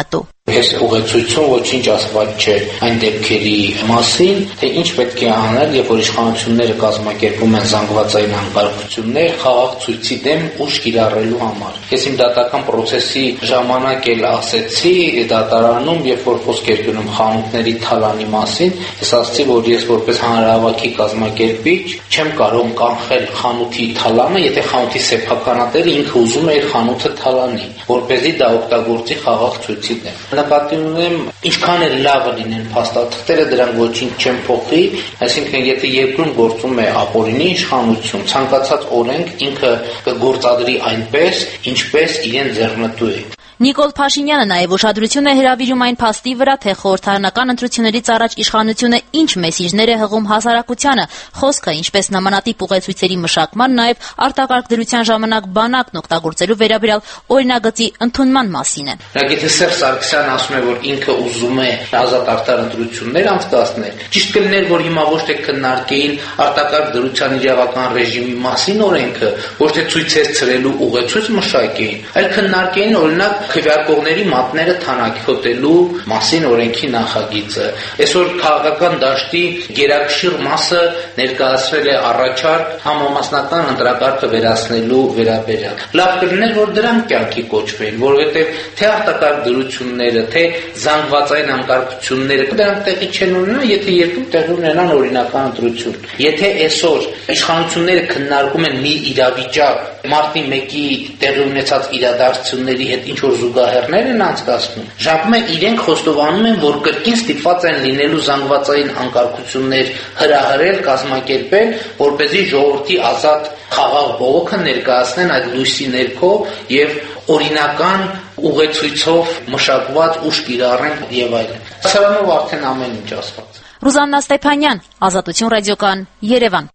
Այս ուղեցույցում ոչինչ ասված չէ այն դեպքերի մասին, թե ինչ պետք է անել, երբ որ իշխանությունները կազմակերպում են զանգվածային անկարգություններ խաղաղ ցույցի դեմ ուժ կիրառելու համար։ Ես իմ դատական process-ի ժամանակ էլ ասեցի դատարանում, երբ որ խոսք էր գնում խանութների թալանի մասին, ես ասացի, որ ես որպես հանրահավաքի կազմակերպիչ չեմ կարող կանխել խանութի թալանը, եթե խանութի սեփականատերը ինքը ուզում է իր խանութը թալանի, որպեսզի դա օգտագործի խաղաղ ցույցի դեմ։ Նկատի ունեմ, ինչքան էլ լավը լինեն փաստաթղթերը, դրանք ոչինչ չեն փոխի, այսինքն եթե երկրում գործում է ապօրինի իշխանություն, ցանկացած օրենք ինքը կգործադրի այնպես, ինչպես իրեն ձեռնտու է։ Նիկոլ Փաշինյանը նաև ուշադրություն է հրավիրում այն փաստի վրա, թե խորհրդարանական ընտրություններից առաջ իշխանությունը ինչ մեսիջներ է հղում հասարակությանը։ Խոսքը ինչպես նմանատիպ ուղեցույցերի մշակման, նաև արտակարգ դրության ժամանակ բանակն օգտագործելու վերաբերյալ օրինագծի ընդունման մասին է։ Եթե Սերժ Սարգսյանն ասում է, որ ինքը ուզում է ազատ արտար ընտրություններ անցկացնել, ճիշտ կլիներ, որ հիմա ոչ թե քննարկեին արտակարգ դրության իրավական ռեժիմի մասին օրենքը, ոչ թե ցույցեր ցրելու ուղեցույց մշակեին, այլ քննարկեին օրինակ քվեարկողների մատները թանաքյոտելու մասին օրենքի նախագիծը։ Այսօր քաղաքական դաշտի գերակշիռ մասը ներկայացրել է առաջարկ համամասնական ընտրակարգը վերացնելու վերաբերյալ։ Լավ կլիներ, որ դրանք կյանքի կոչվեն, որովհետև թե արտակարգ դրությունները, թե զանգվածային անկարգությունները դրանք տեղի չեն ունենա, եթե երկրում տեղի ունենան օրինական ընտրություն։ Եթե այսօր իշխանությունները քննարկում են մի իրավիճակ, մարտի 1-ի տեղի ունեցած իրադարձությունների հետ ինչ որ զուգահեռներ են անցկացնում, ժամը իրենք խոստովանում են, որ կրկին ստիպված են լինելու զանգվածային անկարգություններ հրահրել, կազմակերպել, որպեսզի ժողովրդի ազատ խաղաղ բողոքը ներկայացնեն այդ լույսի ներքո եւ օրինական ուղեցույցով մշակված ուժ կիրառեն եւ այլն։ Սրանով արդեն ամեն ինչ ասված։ Ռուզաննա Ստեփանյան, Ազատություն ռադիոկան, Երևան։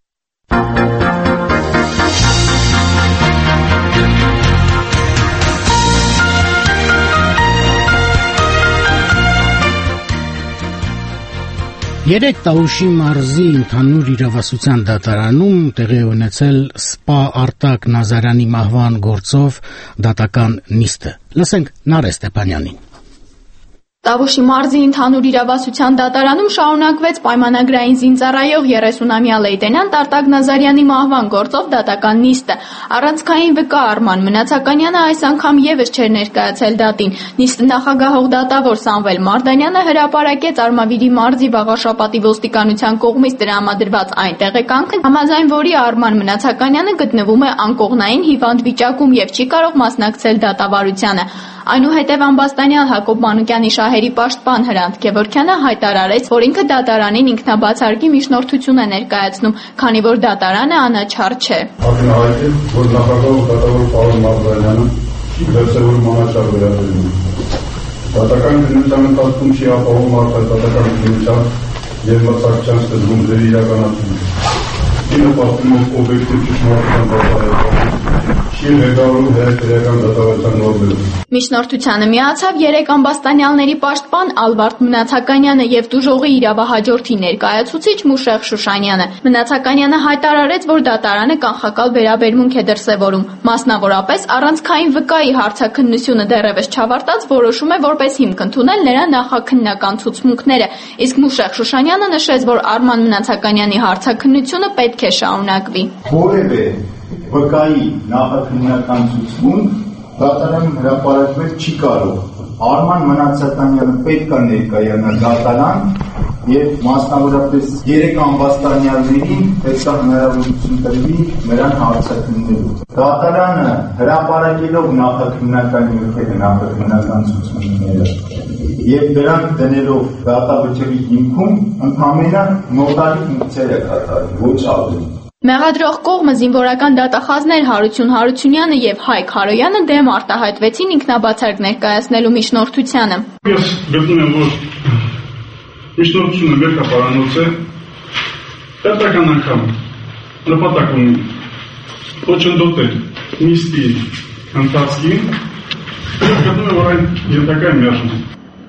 Երեք Տավուշի մարզի ընդհանուր իրավասության դատարանում տեղի ունեցել սպա Արտակ Նազարյանի մահվան գործով դատական նիստը։ Լսենք Նարէ Ստեփանյանին։ Տավուշի մարզի ընդհանուր իրավասության դատարանում շարունակվեց պայմանագրային զինծառայող 30-ամյա լեյտենանտ Արտակ Նազարյանի մահվան գործով դատական նիստը։ Առանցքային վկա Արման Մնացականյանը այս անգամ եւս չէր ներկայացել դատին։ Նիստը նախագահող դատավոր Սամվել Մարդանյանը հրապարակեց Արմավիրի մարզի Վաղաշապատի ոստիկանության կողմից տրամադրված այն տեղեկանքը, համաձայն որի Արման Մնացականյանը գտնվում է անկողնային հիվանդ վիճակում եւ չի կարող մասնակցել դատավարությանը։ Այնուհետև ամբաստանյալ Հակոբ Մանուկյանի շահերի պաշտպան Հրանտ Գևորգյանը հայտարարեց, որ ինքը դատարանին ինքնաբացարկի միջնորդություն է ներկայացնում, քանի որ դատարանը անաչառ չէ։ Ակնհայտ է, որ նախագահ ու դատավոր պարոն Մարտիրոսյանը դրսևորում անաչառ վերաբերվում է։ Դատական քննության ընթացքում չի ապահովում արտադատական քննության եւ մրցակցության սկզբունքների իրականացումը։ Ինը պատմում է օբյեկտիվ ճշմարտության բացահայտումը։ Միջնորդությանը միացավ 3 ամբաստանյալների պաշտպան Ալվարդ Մնացականյանը եւ դուժողի իրավահաջորդի ներկայացուցիչ Մուշեղ Շուշանյանը։ Մնացականյանը հայտարարեց, որ դատարանը կանխակալ վերաբերմունք է դրսևորում, մասնավորապես առանցքային վկայի հարցաքննությունը դեռևս չավարտած որոշում է որպես հիմք ընդունել նրա նախաքննական ցուցմունքները, իսկ Մուշեղ Շուշանյանը նշեց, որ Արման Մնացականյանի հարցաքննությունը պետք է շարունակվի։ Վկայի նախաքննական ցուցմունք դատարանում հրապարակվել չի կարող։ Արման Մնացականյանը պետք է ներկայանա դատարան եւ մասնավորապես 3 ամբաստանյալներին պետք է հնարավորություն տրվի նրան հարցաքննելու։ Դատարանը հրապարակելով նախաքննական նյութերը, նախաքննական ցուցմունքները եւ դրանք դնելով դատավճռի հիմքում ընդհանրապես նոտարի ֆունկցիա է կատարում, ոչ ավելի։ Մեղադրող կողմը զինվորական դատախազներ Հարություն Հարությունյանը եւ Հայկ Հարոյանը դեմ արտահայտվեցին ինքնաբացարկ ներկայացնելու միջնորդությանը։ Ես գտնում եմ, որ միջնորդությունը մեկապարանոց է, պետական անգամ նպատակ ունի ոչնդոտել նիստի ընթացքին, եւ գտնում եմ, որ այն ենթակա է միաժամանակ։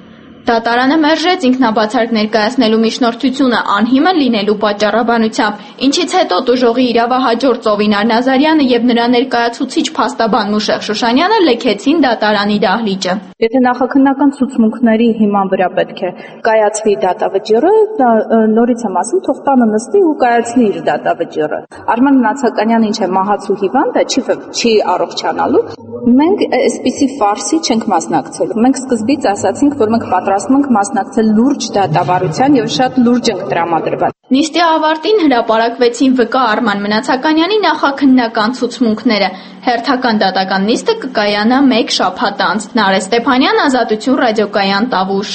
Դատարանը մերժեց ինքնաբացարկ ներկայացնելու միջնորդությունը անհիմն լինելու պատճառաբանությամբ, ինչից հետո տուժողի իրավահաջորդ Ծովինար Նազարյանը եւ նրա ներկայացուցիչ փաստաբան Մուշեղ Շուշանյանը լքեցին դատարանի դահլիճը։ Եթե նախաքննական ցուցմունքների հիման վրա պետք է կայացվի դատավճիռը, նորից եմ ասում, թող տանը նստի ու կայացնի իր դատավճիռը։ Արման Նացականյանը ինչ է մահացու հիվանդ է, չի առողջանալու։ Մենք այսպիսի ֆարսի չենք մասնակցելու։ Մենք սկզբից ասացինք, որ մենք պատրաստվում ենք մասնակցել լուրջ դատավարության եւ շատ լուրջ ենք տրամադրված։ Նիստի ավարտին հրապարակվեցին վկա Արման Մնացականյանի նախաքննական ցուցմունքները։ Հերթական դատական նիստը կկայանա 1 շաբաթ անց։ Նարէ Ստեփանյան, Ազատություն ռադիոկայան Տավուշ։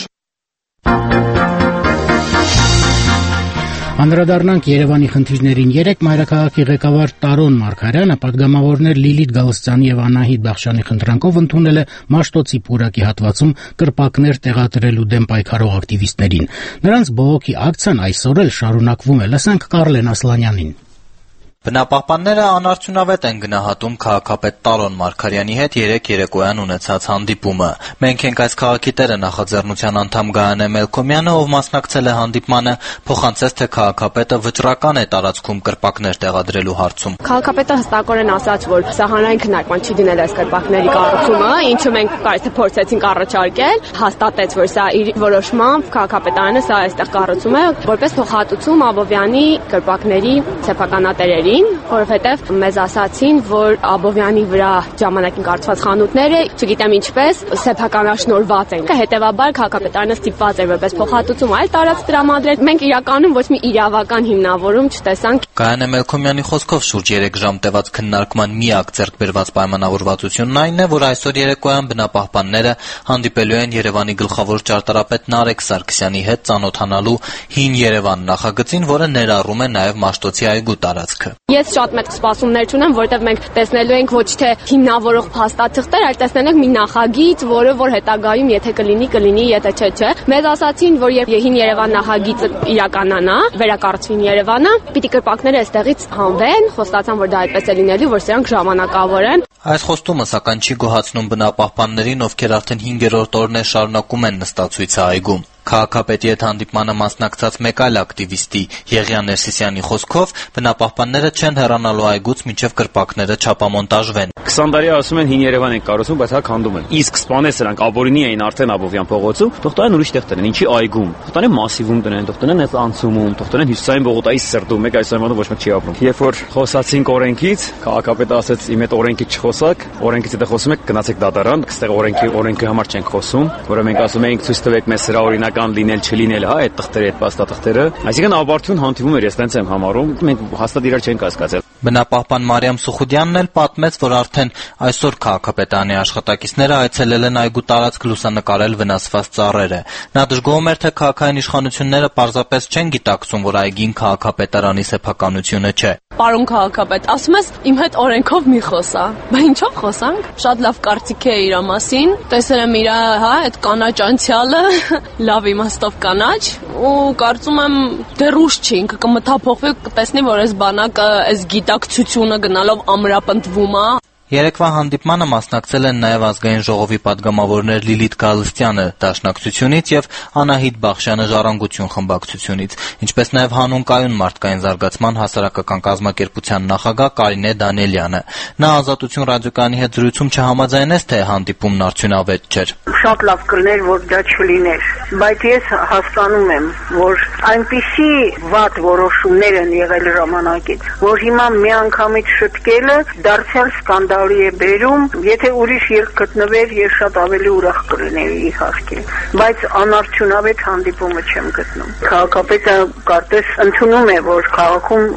Անդրադառնանք Երևանի խնդիրներին 3 մայրաքաղաքի ղեկավար Տարոն Մարգարյանը պատգամավորներ Լիլիթ Գալստյանի եւ Անահիտ Բախշյանի խնդրանքով ընդունել է Մաշտոցի Պուրակի հատվածում կրպակներ տեղադրելու դեմ պայքարող ակտիվիստներին։ Նրանց բողոքի ակցիան այսօր էլ շարունակվում է։ Լսենք Կարլեն Ասլանյանին։ Բնապահպանները անարդյունավետ են գնահատում քաղաքապետ Տարոն Մարգարյանի հետ 3 երեկոյան ունեցած հանդիպումը։ Մենք ենք այս քաղաքի տերը նախաձեռնության անդամ Գայանե Մելքոմյանը, ով մասնակցել է հանդիպմանը, փոխանցեց, թե քաղաքապետը վճռական է տարածքում կրպակներ տեղադրելու հարցում։ Քաղաքապետը հստակորեն ասաց, որ սահմանային քննարկման չի դնել այս կրպակների կառուցումը, ինչը մենք կարծես փորձեցինք առաջարկել, հաստատեց, որ սա իր որոշմամբ քաղաքապետարանը սա այստեղ կառուցում է որպես փոխհատուցում Աբովյանի կրպակների սեփականատերերի, որովհետև մեզ ասացին, որ Աբովյանի վրա ժամանակին կառուցված խանութները, չգիտեմ ինչպես, սեփականաշնորհված են։ Հետևաբար քաղաքապետարանը ստիպված էր որպես փոխհատուցում այլ տարածք տրամադրել։ Մենք իրականում ոչ մի իրավական հիմնավորում չտեսանք։ Գայանե Մելքոմյանի խոսքով շուրջ 3 ժամ տևած քննարկման միակ ձեռքբերված պայմանավորվածությունն այն է, որ այսօր երեկոյան բնապահպանները հանդիպելու են Երևանի գլխավոր ճարտարապետ Նարեկ Սարգսյանի հետ ծանոթանալու Հին Երևան նախագծին, որը ներառում է նաև Մաշտոցի այգու տարածքը։ Ես շատ մեծ սպասումներ ունեմ, որտեղ մենք տեսնելու ենք ոչ թե հիմնավորող փաստաթղթեր, այլ տեսնելու ենք մի նախագիծ, որ հետագայում եթե կլինի, եթե չէ։ Մեզ ասացին, որ երբ Հին Երևան նախագիծը իրականանա, վերակառուցվի Երևանը, պիտի կրպակները այստեղից հանվեն, խոստացան, որ դա այդպես է լինելու, որ սրանք ժամանակավոր են։ Այս խոստումը սակայն չի գոհացնում բնապահպաններին, ովքեր արդեն 5-րդ օրն է շարունակում են նստածույցը այգում։ Քաղաքապետի հետ հանդիպմանը մասնակցած մեկ այլ ակտիվիստի Եղիան Ներսիսյանի խոսքով բնապահպանները չեն հեռանալու այգուց մինչև կրպակները չափամոնտաժվեն։ 20 տարի ասում են Հին Երևան են կառուցում, բայց հա քանդում են։ Իսկ սպանես նրանք ապօրինի էին արդեն Աբովյան փողոցում, թող տանեն ուրիշ տեղ տնեն, ինչի այգում։ Թող տանեն Մասիվում տնեն, թող տնեն այս անցումում, թող տնեն Հյուսիսային բողոքայի սրտում, մեկ այս ժամանակ ոչ մեկ չի ապրում։ Երբ որ խոսացինք օրենքից, քաղաքապետը ասաց՝ «Իմ հետ օրենքից չխոսակ, օրենքից եթե խոսում եք, գնացեք դատարան, այստեղ օրենքի համար չենք խոսում», որը մենք ասում էինք ցույց տվեք մեզ սրա օրինական լինել չլինել, հա, այդ թղթերը, այդ փաստաթղթերը։ Այսինքն ապարդյուն հանդիպում էր, ես տենց եմ համարում, մենք հաստատ իրար չենք հասկացել։ Բնապահպան Մարիամ Սուխուդյանն էլ պատմեց, որ արդեն այսօր քաղաքապետարանի աշխատակիցները այցելել են այգու տարածք լուսանկարել վնասված ծառերը։ Նա դժգոհում էր, թե քաղաքային իշխանությունները պարզապես չեն գիտակցում, որ այգին քաղաքապետարանի սեփականությունը չէ։ Պարոն քաղաքապետ, ասում ես իմ հետ օրենքով մի խոսա։ Բա ինչով խոսանք։ Շատ լավ կարծիք է իր մասին։ Տեսել եմ իր, հա, այդ կանաչ անցյալը, լավ իմաստով կանաչ, ու կարծում եմ դեռ ուշ չի, ինքը կմթափոխվի, կտեսնի, որ այս բանակը, այս գիտակցությունը գնալով ամրապնդվում է։ Երեկվա հանդիպմանը մասնակցել են նաև ազգային ժողովի падգամավորներ Լիլիթ Գալստյանը Դաշնակցությունից եւ Անահիտ Բախշյանը Ժառանգություն խմբակցությունից, ինչպես նաև Հանուն կայուն մարդկային զարգացման հասարակական կազմակերպության նախագահ Կարինե Դանիելյանը։ Նա Ազատություն ռադիոկայանի հետ զրույցում չհամաձայնեց, թե հանդիպումն արդյունավետ չէր։ Շատ լավ կլներ, որ դա չլիներ, բայց ես հասկանում եմ, որ այնպիսի վատ որոշումներ են եղել ժամանակից, որ հիմա միանգամից շտկելը դարձյալ սկանդալի է բերում, եթե ուրիշ ելք գտնվեր, ես շատ ավելի ուրախ կլիներ իհարկե, բայց անարդյունավետ հանդիպումը չեմ գտնում։ Քաղաքապետը կարծես ընդունում է, որ քաղաքում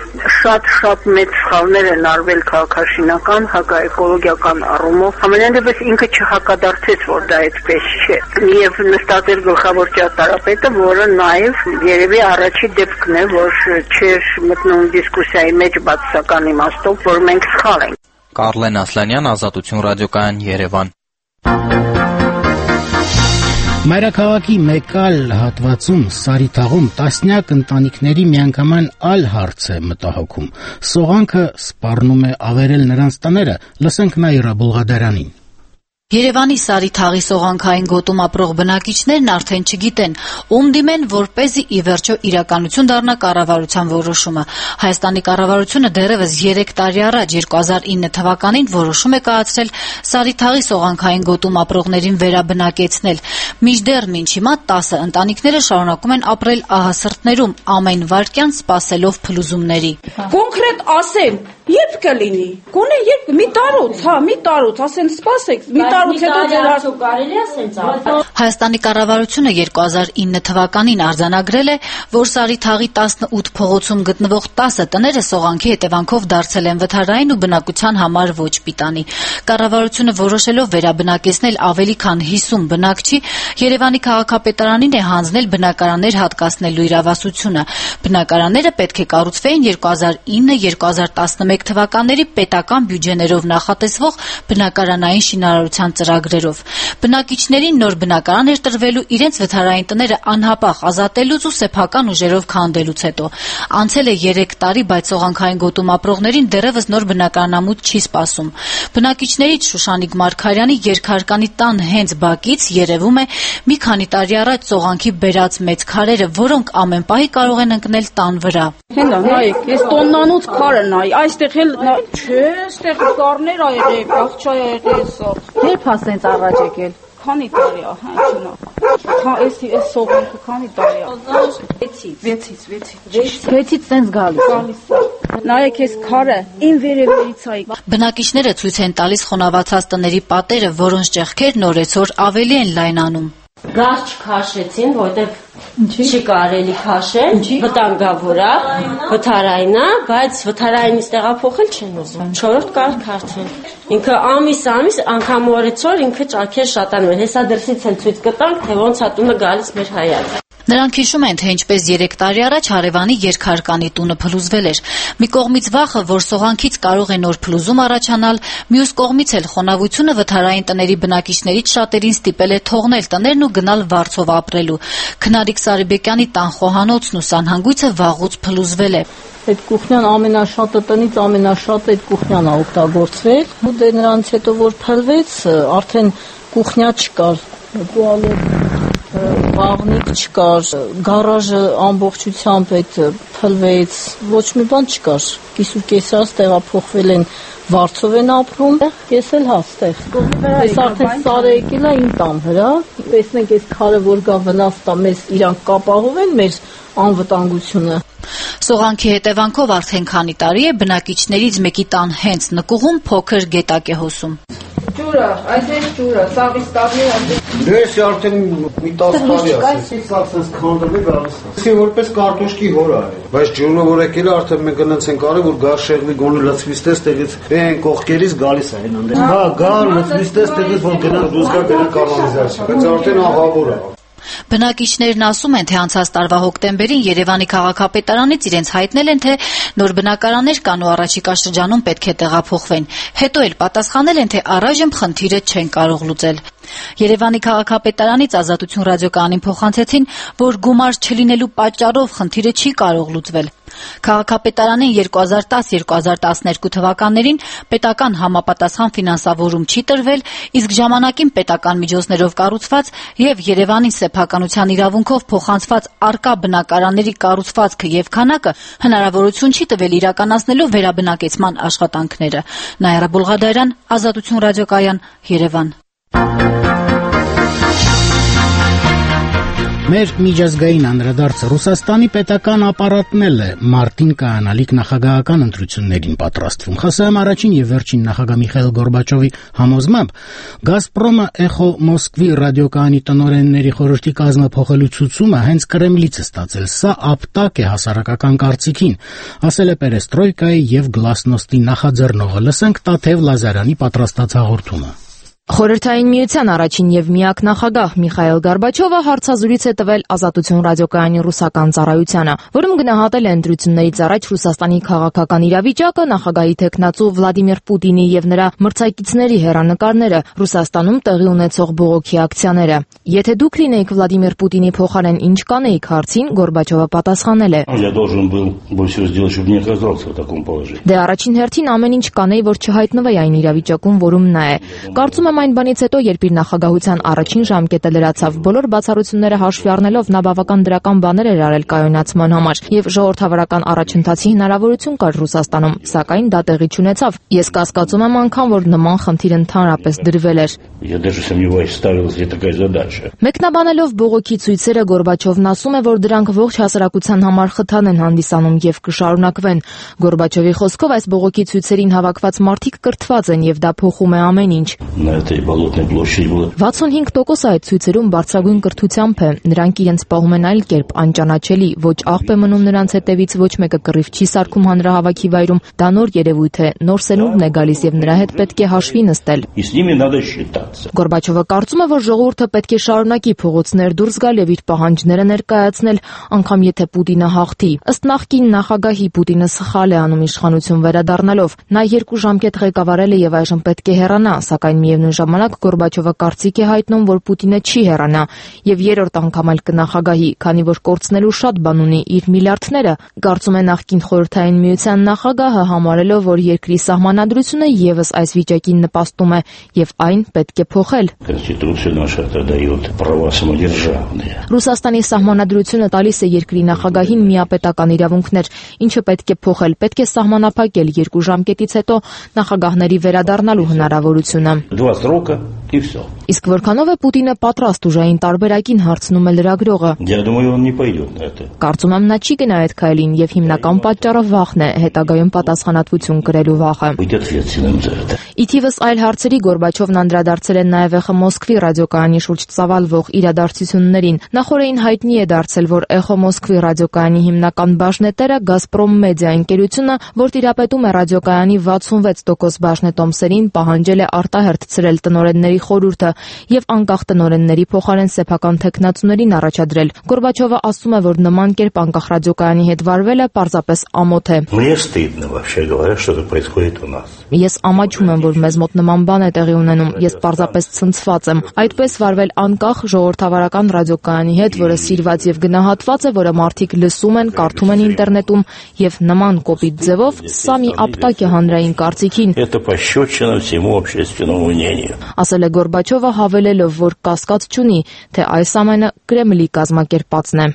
շատ մեծ սխալներ են արվել քաղաքաշինական, հակաէկոլոգիական առումով, ամենայնիվս ինքը չհակադարձեց, որ դա այդպես չէ։ Եվ նստած էր գլխավոր ճարտարապետը, որը նաև երևի առաջի դեպքն է, որ չէր մտնում դիսկուսիայի մեջ բացասական իմաստով, որ մենք սխալ ենք։ Կարլեն Ասլանյան, Ազատություն ռադիոկայան, Երևան։ Մայրաքաղաքի մեկ այլ հատվածում Սարիթաղում տասնյակ ընտանիքների միանգամայն այլ հարց է մտահոգում։ Սողանքը սպառնում է ավերել նրանց տները, լսենք Նաիրա Բուլղադարանին։ Երևանի Սարի-Թաղի սողանքային գոտում ապրող բնակիչներն արդեն չգիտեն, ում դիմեն, որպեսզի ի վերջո իրականություն դառնա կառավարության որոշումը։ Հայաստանի կառավարությունը դեռևս 3 տարի առաջ 2009 թվականին որոշում է կայացրել Սարի-Թաղի սողանքային գոտում ապրողներին վերաբնակեցնել։ Մինչդեռ մինչ հիմա 10 ընտանիքները շարունակում են ապրել ահասրտներում, ամեն վայրկյան սպասելով փլուզումների։ Կոնկրետ ասեմ, երբ կլինի։ Գոնե երբ մի տարուց, ասեն սպասեք, մի տարուց հետո ձեր հարցը կարելի է ասենց արել։ Հայաստանի կառավարությունը 2009 թվականին արձանագրել է, որ Սարի-Թաղի 18 փողոցում գտնվող 10 տները սողանքի հետևանքով դարձել են վթարային ու բնակության համար ոչ պիտանի։ Կառավարությունը որոշելով վերաբնակեցնել ավելի քան 50 բնակչի, Երևանի քաղաքապետարանին է հանձնել բնակարաններ հատկացնելու իրավասությունը։ Բնակարանները պետք է կառուցվեին 2009-2011 թվականների պետական բյուջեներով նախատեսվող բնակարանային շինարարության ծրագրերով։ Բնակիչներին նոր բնակարան էր տրվելու իրենց վթարային տները անհապաղ ազատելուց ու սեփական ուժերով քանդելուց հետո։ Անցել է 3 տարի, բայց սողանքային գոտում ապրողներին դեռևս նոր բնակարանամուտ չի սպասում։ Բնակիչներից Շուշանիկ Մարգարյանի երկհարկանի տան հենց բակից երևում է մի քանի տարի առաջ սողանքի բերած մեծ քարերը, որոնք ամեն պահի կարող են ընկնել տան վրա։ Հենա, նայեք, այս տոննանոց քարը նայ, այստեղ էլ չէ, այստեղ կառներ ա եղել, աղջա ա եղել սա։ Երբ ասենց առաջ եկել։ Քանի տարի ա, հա, չնա։ Այս սողանքը քանի տարի ա։ 6-ից տենց գալիս։ Նայեք, այս քարը ին վերևերից ա։ Բնակիչները ցույց են տալիս խոնավացած տների պատերը, որոնց ճեղքերն օրեցօր ավելի են լայնանում։ Գազ չքաշեցին, որտեղ չի կարելի քաշել, վտանգավոր է, վթարային է, բայց վթարայինից տեղափոխել չեն ուզում։ 4-րդ կարգ քարտեն։ Ինքը ամիս անգամ օրեցօր ինքը ճաքեր շատանում են։ Հեսա դրսից էլ ցույց կտանք, թե ոնց է տունը գալիս մեր հայացք։ Նրանք հիշում են, թե ինչպես 3 տարի առաջ հարևանի երկհարկանի տունը փլուզվել էր։ Մի կողմից վախը, որ սողանքից կարող է նոր փլուզում առաջանալ, մյուս կողմից էլ խոնավությունը վթարային տների բնակիչներից շատերին ստիպել է թողնել տներն ու գնալ վարձով ապրելու։ Քնարիկ Սարիբեկյանի տան խոհանոցն ու սանհանգույցը վաղուց փլուզվել է։ Այդ կուխնյան ամենաշատը տնից ամենաշատը այդ կուխնյան է օգտագործվել։ Ու դե նրանց հետո որ փլվեց, արդեն կուխնյա չկար, տուալետ բաղնիկ չկար, գարաժը ամբողջությամբ այդ փլվեց, ոչ մի բան չկար։ Կիսուկեսած տեղափոխվել են, վարձով են ապրում, ես էլ հաստեղ։ Այս արդեն սարը եկել է իմ տան վրա, տեսնենք այս քարը որ գա վնաս տա, մեզ իրանք կապահովեն մեր անվտանգությունը։ Սողանքի հետևանքով արդեն քանի տարի է բնակիչներից մեկի տան հենց նկուղում փոքր գետակ է հոսում։ Ջուրը, այսպես ջուրը, սաղից տարի է։ Դες արդեն մի 10 տարի է, ասես քանդել է գալիս։ Իսկ որպես կարտոշկի հոր է։ Բայց ջուրը որ եկել է արդեն մենք գնանց ենք արել որ գար շեղվի գոնը լցվիստես տեղից այն կողքերից գալիս է այնանդեր։ Հա, գար լցվիստես տեղից որ գնան դուրս գա դեր կանալիզացիա։ Բայց արդեն ահավոր է։ Բնակիչներն ասում են, թե անցած տարվա հոկտեմբերին Երևանի քաղաքապետարանից իրենց հայտնել են, թե նոր բնակարաններ կան ու առաջիկա շրջանում պետք է տեղափոխվեն։ Հետո էլ պատասխանել են, թե առայժմ խնդիրը չեն կարող լուծել։ Երևանի քաղաքապետարանից Ազատություն ռադիոկայանին փոխանցեցին, որ գումար չլինելու պատճառով խնդիրը չի կարող լուծվել։ Քաղաքապետարանին 2010-2012 թվականներին պետական համապատասխան ֆինանսավորում չի տրվել, իսկ ժամանակին պետական միջոցներով կառուցված եւ Երևանին սեփականության իրավունքով փոխանցված արկա բնակարանների կառուցվածքը եւ քանակը հնարավորություն չի տվել իրականացնելու վերաբնակեցման աշխատանքները։ Նաիրա Բուլղադարյան, Ազատություն ռադիոկայան, Երևան։ Մեր միջազգային անդրադարձը Ռուսաստանի պետական ապարատն է մարտին կայանալիք նախագահական ընտրություններին պատրաստվում։ ԽՍՀՄ առաջին եւ վերջին նախագահ Միխայիլ Գորբաչովի համոզմամբ Գազպրոմը Էխո Մոսկվի ռադիոկայանի տնօրենների խորհրդի կազմը փոխելու ցուցումը հենց Կրեմլից է ստացել։ Սա ապտակ է հասարակական կարծիքին, ասել է Պերեստրոյկայի եւ Գլասնոստի նախաձեռնողը։ Լսենք Տաթև Լազարյանի պատրաստած հաղորդումը։ Խորհրդային միության առաջին եւ միակ նախագահ Միխայիլ Գորբաչովը հարցազրույց է տվել Ազատություն ռադիոկայանի ռուսական ծառայությանը, որում գնահատել է ընտրություններից առաջ Ռուսաստանի քաղաքական իրավիճակը, նախագահի թեկնածու Վլադիմիր Պուտինի եւ նրա մրցակիցների հեռանկարները, Ռուսաստանում տեղի ունեցող բողոքի ակցիաները։ Եթե դուք լինեիք Վլադիմիր Պուտինի փոխարեն, ինչ կանեիք հարցին, Գորբաչովը պատասխանել է. Դե առաջին հերթին ամեն ինչ կանեի, որ չհայտնվեի այն իրավիճակում, որում նա է։ Կարծում եմ այն բանից հետո, երբ իր նախագահության առաջին ժամկետը լրացավ, բոլոր բացառությունները հաշվի առնելով նա բավական դրական բաներ էր արել կայունացման համար եւ ժողովրդավարական առաջընթացի հնարավորություն կար Ռուսաստանում, սակայն դա տեղի չունեցավ։ Ես կասկածում եմ անգամ, որ նման խնդիր ընդհանրապես դրվել էր։ Մեկնաբանելով բողոքի ցույցերը Գորբաչովն ասում է, որ դրանք ողջ հասարակության համար խթան են հանդիսանում եւ կշարունակվեն։ Գորբաչովի խոսքով այս բողոքի ցույցերին հավաքված մարդիկ կրթված են եւ դա փոխում է ամեն ինչ։ 65% այդ ցույցերում բարձրագույն կրթությամբ է, նրանք իրենց պահում են այլ կերպ, անճանաչելի, ոչ աղբ է մնում նրանց հետևից, ոչ մեկը կռիվ չի սարքում հանրահավաքի վայրում, դա նոր երևույթ է, նոր սերունդն է գալիս եւ նրա հետ պետք է հաշվի նստել։ Գորբաչովը կարծում է, որ ժողովուրդը պետք է շարունակի փողոցներ դուրս գալ եւ իր պահանջները ներկայացնել, անգամ եթե Պուտինը հաղթի։ Ըստ նախկին նախագահի Պուտինը սխալ է անում իշխանություն վերադառնալով։ Նա 2 ժամկետ ղեկավարել է եւ այժմ պետք է հեռանա, սակայն միևնույն ժամանակ Գորբաչովը կարծիք է հայտնում, որ Պուտինը չի հեռանա եւ երրորդ անգամ էլ կնախագահի, քանի որ կորցնելու շատ բան ունի իր միլիարդները, կարծում է նախկին Խորհրդային Միության նախագահը, համարելով, որ երկրի սահմանադրությունը եւս այս վիճակին նպաստում է եւ այն պետք է փոխել։ Ռուսաստանի սահմանադրությունը տալիս է երկրի նախագահին միապետական իրավունքներ, ինչը պետք է փոխել, պետք է սահմանափակել 2 ժամկետից հետո նախագահների վերադառնալու հնարավորությունը։ Իսկ որքանով է Պուտինը պատրաստ ուժային տարբերակին հարցնում է լրագրողը։ Կարծում եմ նա չի գնա այդ քայլին եւ հիմնական պատճառը վախն է, հետագայում պատասխանատվություն կրելու վախը։ Ի թիվս այլ հարցերի Գորբաչովն անդրադարձել է նաեւ Էխո Մոսկվի ռադիոկայանի շուրջ ծավալվող իրադարձություններին։ Նախորդին հայտնի է դարձել, որ Էխո Մոսկվի ռադիոկայանի հիմնական բաժնետերը Գազպրոմ մեդիա ընկերությունը, որ տիրապետում է ռադիոկայանի 66% բաժնետոմսերին, պահանջել է արտահերթ ցրել տնօրենների խորհուրդը եւ անկախ տնօրենների փոխարեն սեփական թեկնածուներին առաջադրել։ Գորբաչովը ասում է, որ նման կերպ անկախ ռադիոկայանի հետ վարվելը պարզապես ամոթ է։ Ես ամաչում եմ, որ մեզ մոտ նման բան է տեղի ունենում, ես պարզապես ցնցված եմ։ Այդպես վարվել անկախ ժողովրդավարական ռադիոկայանի հետ, որը սիրված եւ գնահատված է, որը մարդիկ լսում են, կարդում են ինտերնետում եւ նման կոպիտ ձևով սա մի ապտակ է հանրային կարծիքին։ Ասել է Գորբաչովը, հավելելով, որ կասկած չունի, թե այս ամենը Կրեմլի կազմակերպածն է։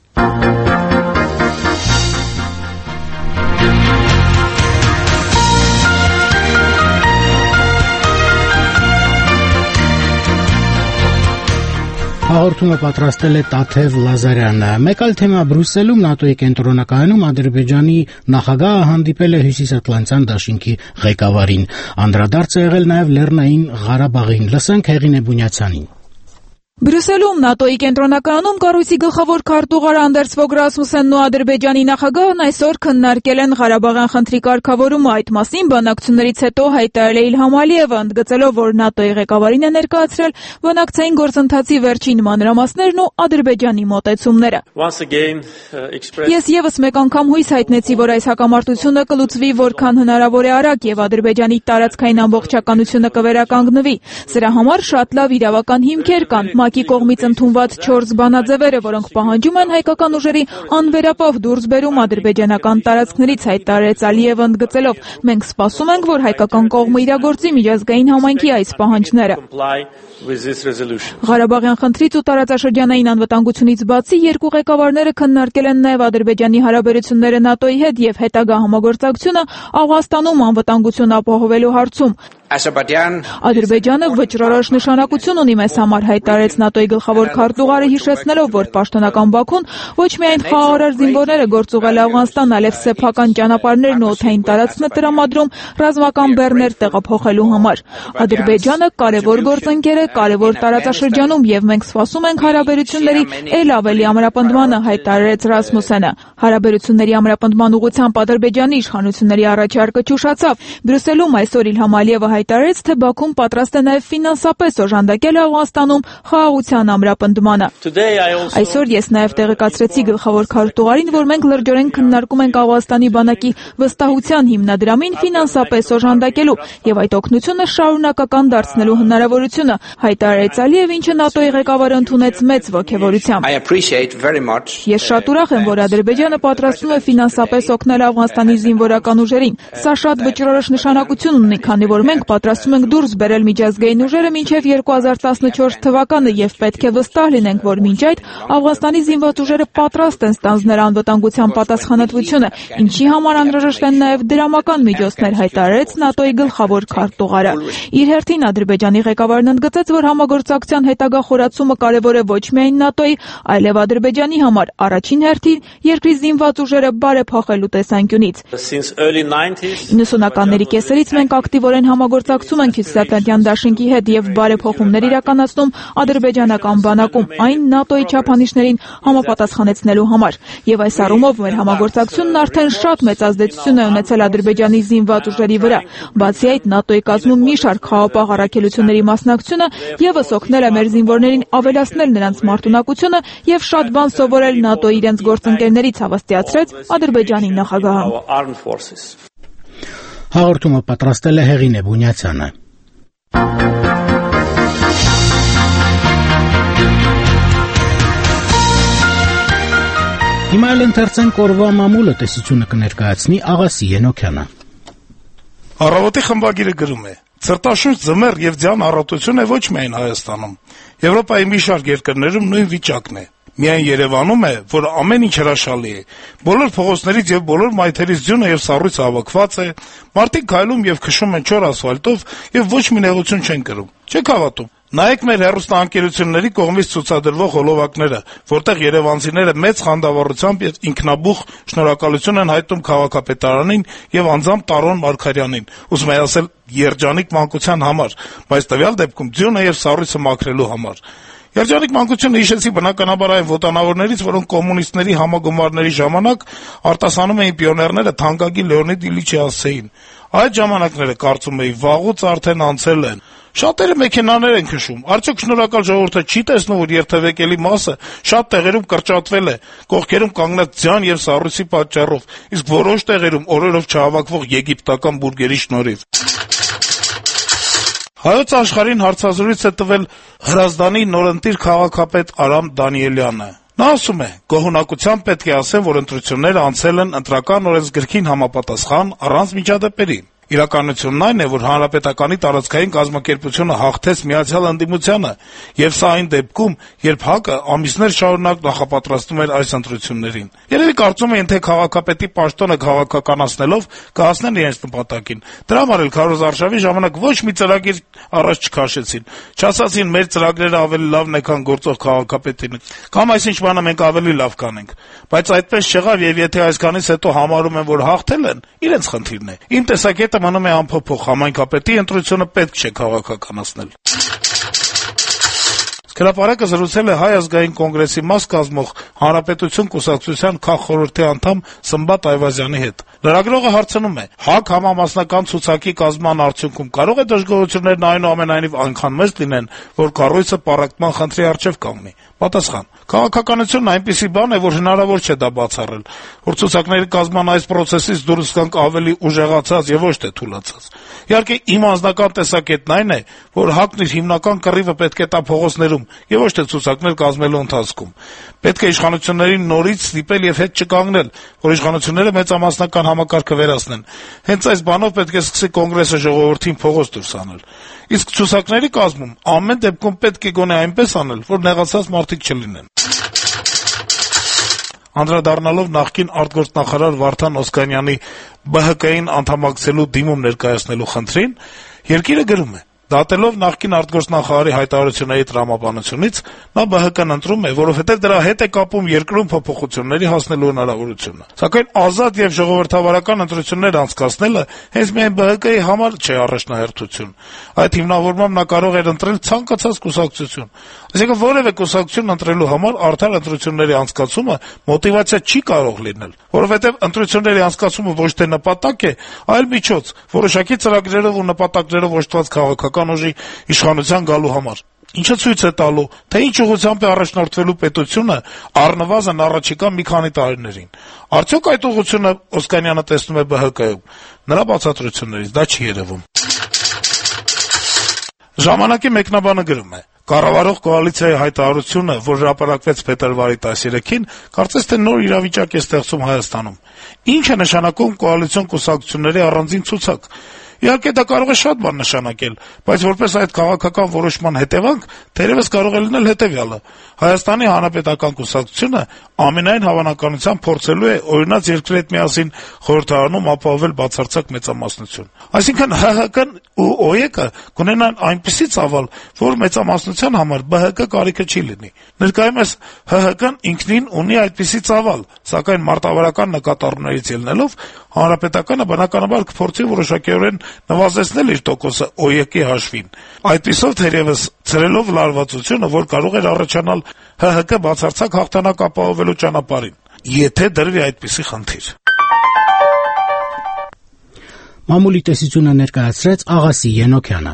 Հաղորդումը պատրաստել է Տաթև Լազարյանը։ Մեկ այլ թեմա Բրյուսելում ՆԱՏՕ-ի կենտրոնակայանում Ադրբեջանի նախագահը հանդիպել է Հյուսիսատլանտյան դաշինքի ղեկավարին։ Անդրադարձ է եղել նաև Լեռնային Ղարաբաղին։ Լսենք Հեղինե Բունյացյանին։ Բրյուսելում ՆԱՏՕ-ի կենտրոնակայանում կառույցի գլխավոր քարտուղար Անդերս Ֆոգ Ռասմուսենն ու Ադրբեջանի նախագահն այսօր քննարկել են Ղարաբաղյան խնդրի կարգավորումը։ Այդ մասին բանակցություններից հետո հայտարարել է Իլհամ Ալիևը, ընդգծելով, որ ՆԱՏՕ-ի ղեկավարին է ներկայացրել բանակցային գործընթացի վերջին մանրամասներն ու Ադրբեջանի մոտեցումները։ Ես եւս մեկ անգամ հույս հայտնեցի, որ այս հակամարտությունը կլուծվի որքան հնարավոր է արագ եւ Ադրբեջանի տարածքային ամբողջականությունը կվերականգնվի։ Սրա համար շատ լավ իրավական հիմքեր կան։ ՄԱԿ-ի կողմից ընդունված 4 բանաձևերը, որոնք պահանջում են հայկական ուժերի անվերապահ դուրսբերում ադրբեջանական տարածքներից, հայտարարեց Ալիևը, ընդգծելով. մենք սպասում ենք, որ հայկական կողմը իրագործի միջազգային համայնքի այս պահանջները։ Ղարաբաղյան խնդրից ու տարածաշրջանային անվտանգությունից բացի երկու ղեկավարները քննարկել են նաև Ադրբեջանի հարաբերությունները ՆԱՏՕ-ի հետ եւ հետագա համագործակցությունը Աֆղանստանում անվտանգություն ապահովելու հարցում։ Ադրբեջանը վճռորոշ նշանակություն ունի մեզ համար, հայտարարեց ՆԱՏՕ-ի գլխավոր քարտուղարը, հիշեցնելով, որ պաշտոնական Բաքուն ոչ միայն խաղաղարար զինվորներ է գործուղել Աֆղանստան, այլև սեփական ճանապարհներն ու օդային տարածքն է տրամադրում ռազմական բեռներ տեղափոխելու համար։ Ադրբեջանը կարևոր գործընկեր է, կարևոր տարածաշրջանում եւ մենք սպասում ենք հարաբերությունների ել ավելի ամրապնդմանը, հայտարարեց Ռասմուսենը։ Հարաբերությունների ամրապնդման ուղղությամբ Ադրբեջանի իշխանությունների առաջարկը ճուշացավ։ Բրյուսելում այսօր Իլհամ Ալիևը հայտարարեց, թե Բաքուն պատրաստ է նաև ֆինանսապես օժանդակել Աֆղանստանում խաղաղության ամրապնդմանը։ Այսօր ես նաև տեղեկացրեցի գլխավոր քարտուղարին, որ մենք լրջորեն քննարկում ենք Աֆղանստանի բանակի վստահության հիմնադրամին ֆինանսապես օժանդակելու եւ այդ օգնությունը շարունակական դարձնելու հնարավորությունը, հայտարարեց Ալիևը, ինչը ՆԱՏՕ-ի ղեկավարը ընդունեց մեծ ոգևորությամբ։ Ես շատ ուրախ եմ, որ Ադրբեջանը պատրաստվում է ֆինանսապես օգնել Աֆղանստանի զինվորական ուժերին։ Սա շատ վճռորոշ նշանակություն ունի, քանի որ մենք պատրաստվում ենք դուրս բերել միջազգային ուժերը մինչև 2014 թվականը եւ պետք է վստահ լինենք, որ մինչ այդ Աֆղանստանի զինված ուժերը պատրաստ են ստանձնել անվտանգության պատասխանատվությունը, ինչի համար անհրաժեշտ են նաեւ դրամական միջոցներ, հայտարարեց ՆԱՏՕ-ի գլխավոր քարտուղարը։ Իր հերթին Ադրբեջանի ղեկավարն ընդգծեց, որ համագործակցության հետագա խորացումը կարևոր է ոչ միայն ՆԱՏՕ-ի, այլև Ադրբեջանի համար առաջին հերթին երկրի զինված ուժերը բարեփոխելու տեսանկյունից։ 90-ականների կեսերից մենք ակտիվորեն համագործակցում ենք Հյուսիսատլանտյան դաշինքի հետ եւ բարեփոխումներ իրականացնում ադրբեջանական բանակում, այն ՆԱՏՕ-ի չափանիշներին համապատասխանեցնելու համար։ Եվ այս առումով մեր համագործակցությունն արդեն շատ մեծ ազդեցություն է ունեցել Ադրբեջանի զինված ուժերի վրա։ Բացի այդ, ՆԱՏՕ-ի կազմում մի շարք խաղաղապահ առաքելությունների մասնակցությունը եւս օգնել է մեր զինվորներին ավելացնել նրանց մարտունակությունը եւ շատ բան սովորել ՆԱՏՕ-ի իրենց գործընկերներից, հավաստիացրեց Ադրբեջանի նախագահը։ Հաղորդումը պատրաստել է Հեղինե Բունյացյանը։ Հիմա էլ ընթերցենք օրվա մամուլը տեսությունը կներկայացնի Աղասի Ենոքյանը։ Առավոտի խմբագիրը գրում է. «Ցրտաշունչ ձմեռ եւ ձյան առատություն է ոչ միայն Հայաստանում։ Եվրոպայի մի շարք երկրներում նույն վիճակն է։ Միայն Երևանում է, որ ամեն ինչ հրաշալի է։ Բոլոր փողոցներից եւ բոլոր մայթերից ձյունը եւ սառույցը հավաքված է, մարդիկ քայլում եւ քշում են չոր ասֆալտով եւ ոչ մի նեղություն չեն կրում։ Չեք հավատում։ Նայեք մեր հեռուստաընկերությունների կողմից ցուցադրվող հոլովակները, որտեղ երևանցիները մեծ խանդավառությամբ եւ ինքնաբուխ շնորհակալություն են հայտնում քաղաքապետարանին եւ անձամբ Տարոն Մարգարյանին, ուզում եմ ասել երջանիկ մանկության համար, բայց տվյալ դեպքում ձյունը եւ սառույցը մաքրելու համար։ Երջանիկ մանկությունը հիշեցի բնականաբար այն ոտանավորներից, որոնք կոմունիստների համագումարների ժամանակ արտասանում էին պիոներները թանկագին Լեոնիդ Իլիչի հասցեին։ Այդ ժամանակները, կարծում էի, վաղուց արդեն անցել են։ Շատերը մեքենաներ են քշում։ Արդյոք շնորհակալ ժողովուրդը չի տեսնում, որ երթևեկելի մասը շատ տեղերում կրճատվել է, կողքերում կանգնած ձյան եւ սառույցի պատճառով, իսկ որոշ տեղերում օրերով չհավաքվող եգիպտական բուրգերի շնորհիվ։ Հայոց աշխարհին հարցազրույց է տվել Հրազդանի նորընտիր քաղաքապետ Արամ Դանիելյանը։ Նա ասում է. «Գոհունակությամբ պետք է ասեմ, որ ընտրությունները անցել են ընտրական օրենսգրքին համապատասխան, առանց միջադեպերի։ Իրականությունն այն է, որ Հանրապետականի տարածքային կազմակերպությունը հաղթեց Միացյալ Ընդդիմությանը, եւ սա այն դեպքում, երբ ՀԱԿ-ը ամիսներ շարունակ նախապատրաստում էր այս ընտրություններին։ Երևի կարծում էին, թե քաղաքապետի պաշտոնը քաղաքականացնելով կհասնեն իրենց նպատակին։ Դրա համար էլ քարոզարշավի ժամանակ ոչ մի ծրագիր առաջ չքաշեցին։ Չասացին մեր ծրագրերը ավելի լավն է, քան գործող քաղաքապետին, կամ այսինչ բանը մենք ավելի լավ կանենք։ Բայց այդպես չեղավ, եւ եթե այսքանից հետո համարում են, որ հաղթել են, իրենց խնդիրն է։ Իմ տեսակետը մնում է անփոփոխ, համայնքապետի ընտրությունը պետք չէ քաղաքականացնել»։ Հրապարակը զրուցել է Հայ ազգային կոնգրեսի մաս կազմող Հանրապետություն կուսակցության քաղխորհրդի անդամ Սմբատ Այվազյանի հետ։ Լրագրողը հարցնում է. «ՀԱԿ համամասնական ցուցակի կազմման արդյունքում կարող է դժգոհություններն այնուամենայնիվ այնքան մեծ լինեն, որ կառույցը պառակտման խնդրի առջև կանգնի»։ Պատասխան. «Քաղաքականությունն այնպիսի բան է, որ հնարավոր չէ դա բացառել, որ ցուցակների կազմման այս process-ից դուրս գանք ավելի ուժեղացած եւ ոչ թե թուլացած։ Իհարկե, իմ անձնական տեսակետն այն է, որ ՀԱԿ-ն իր հիմնական կռիվը պետք է տա փողոցներում եւ ոչ թե ցուցակներ կազմելու ընթացքում։ Պետք է իշխանություններին նորից ստիպել եւ հետ չկանգնել, որ իշխանությունները մեծամասնական համակարգը վերացնեն։ Հենց այս բանով պետք է սկսի կոնգրեսը ժողովրդին փողոց դուրս անել։ Իսկ ցուցակների կազմում ամեն դեպքում պետք է գոնե այնպես անել, որ նեղացած մարդիկ չլինեն»։ Անդրադառնալով նախկին արտգործնախարար Վարդան Օսկանյանի ԲՀԿ-ին անդամակցելու դիմում ներկայացնելու խնդրին, Երկիրը գրում է. «Դատելով նախկին արտգործնախարարի հայտարարությունների տրամաբանությունից, նա ԲՀԿ-ն ընտրում է, որովհետև դրա հետ է կապում երկրում փոփոխությունների հասնելու հնարավորությունը։ Սակայն ազատ եւ ժողովրդավարական ընտրություններ անցկացնելը հենց միայն ԲՀԿ-ի համար չէ առաջնահերթություն։ Այդ հիմնավորմամբ նա կարող էր ընտրել ցանկացած կուսակցություն։ Այսինքն որևէ կուսակցություն ընտրելու համար արդար ընտրությունների անցկացումը մոտիվացիա չի կարող լինել, որովհետև ընտրությունների անցկացումը ոչ թե նպատակ է, այլ միջոց, որոշակի ծրագրերով ու նպատակներով օժտված քաղաքական ուժի իշխանության գալու համար։ Ինչը ցույց է տալու, թե ինչ ուղղությամբ է առաջնորդվելու պետությունը առնվազն առաջիկա մի քանի տարիներին։ Արդյոք այդ ուղղությունը Օսկանյանը տեսնում է ԲՀԿ-ում։ Նրա բացատրություններից դա չի երևում»։ Ժամանակի մեկնաբանը գրում է. «Կառավարող կոալիցիայի հայտարարությունը, որ հրապարակվեց փետրվարի 13-ին, կարծես թե նոր իրավիճակ է ստեղծում Հայաստանում։ Ինչ է նշանակում կոալիցիոն կուսակցությունների առանձին ցուցակ։ Իհարկե դա կարող է շատ բան նշանակել, բայց որպես այդ քաղաքական որոշման հետևանք թերևս կարող է լինել հետևյալը. Հայաստանի Հանրապետական կուսակցությունը ամենայն հավանականությամբ փորձելու է օրինաց երկրի հետ միասին խորհրդարանում ապահովել բացարձակ մեծամասնություն։ Այսինքն ՀՀԿ-ն ու ՕԵԿ-ը կունենան այնպիսի ծավալ, որ մեծամասնության համար ԲՀԿ կարիքը չի լինի։ Ներկայումս ՀՀԿ-ն ինքնին ունի այդպիսի ծավալ, սակայն մարտավարական նկատառումներից ելնելով Հանրապետականը բնականաբար կփորձի որոշակիորեն նվազեցնել իր տոկոսը ՕԵԿ-ի հաշվին։ Այդպիսով թերևս ցրելով լարվածությունը, որ կարող էր առաջանալ ՀՀԿ բացարձակ հաղթանակ ապահովելու ճանապարհին, եթե դրվի այդպիսի խնդիր։ Մամուլի տեսությունը ներկայացրեց Աղասի Ենոքյանը։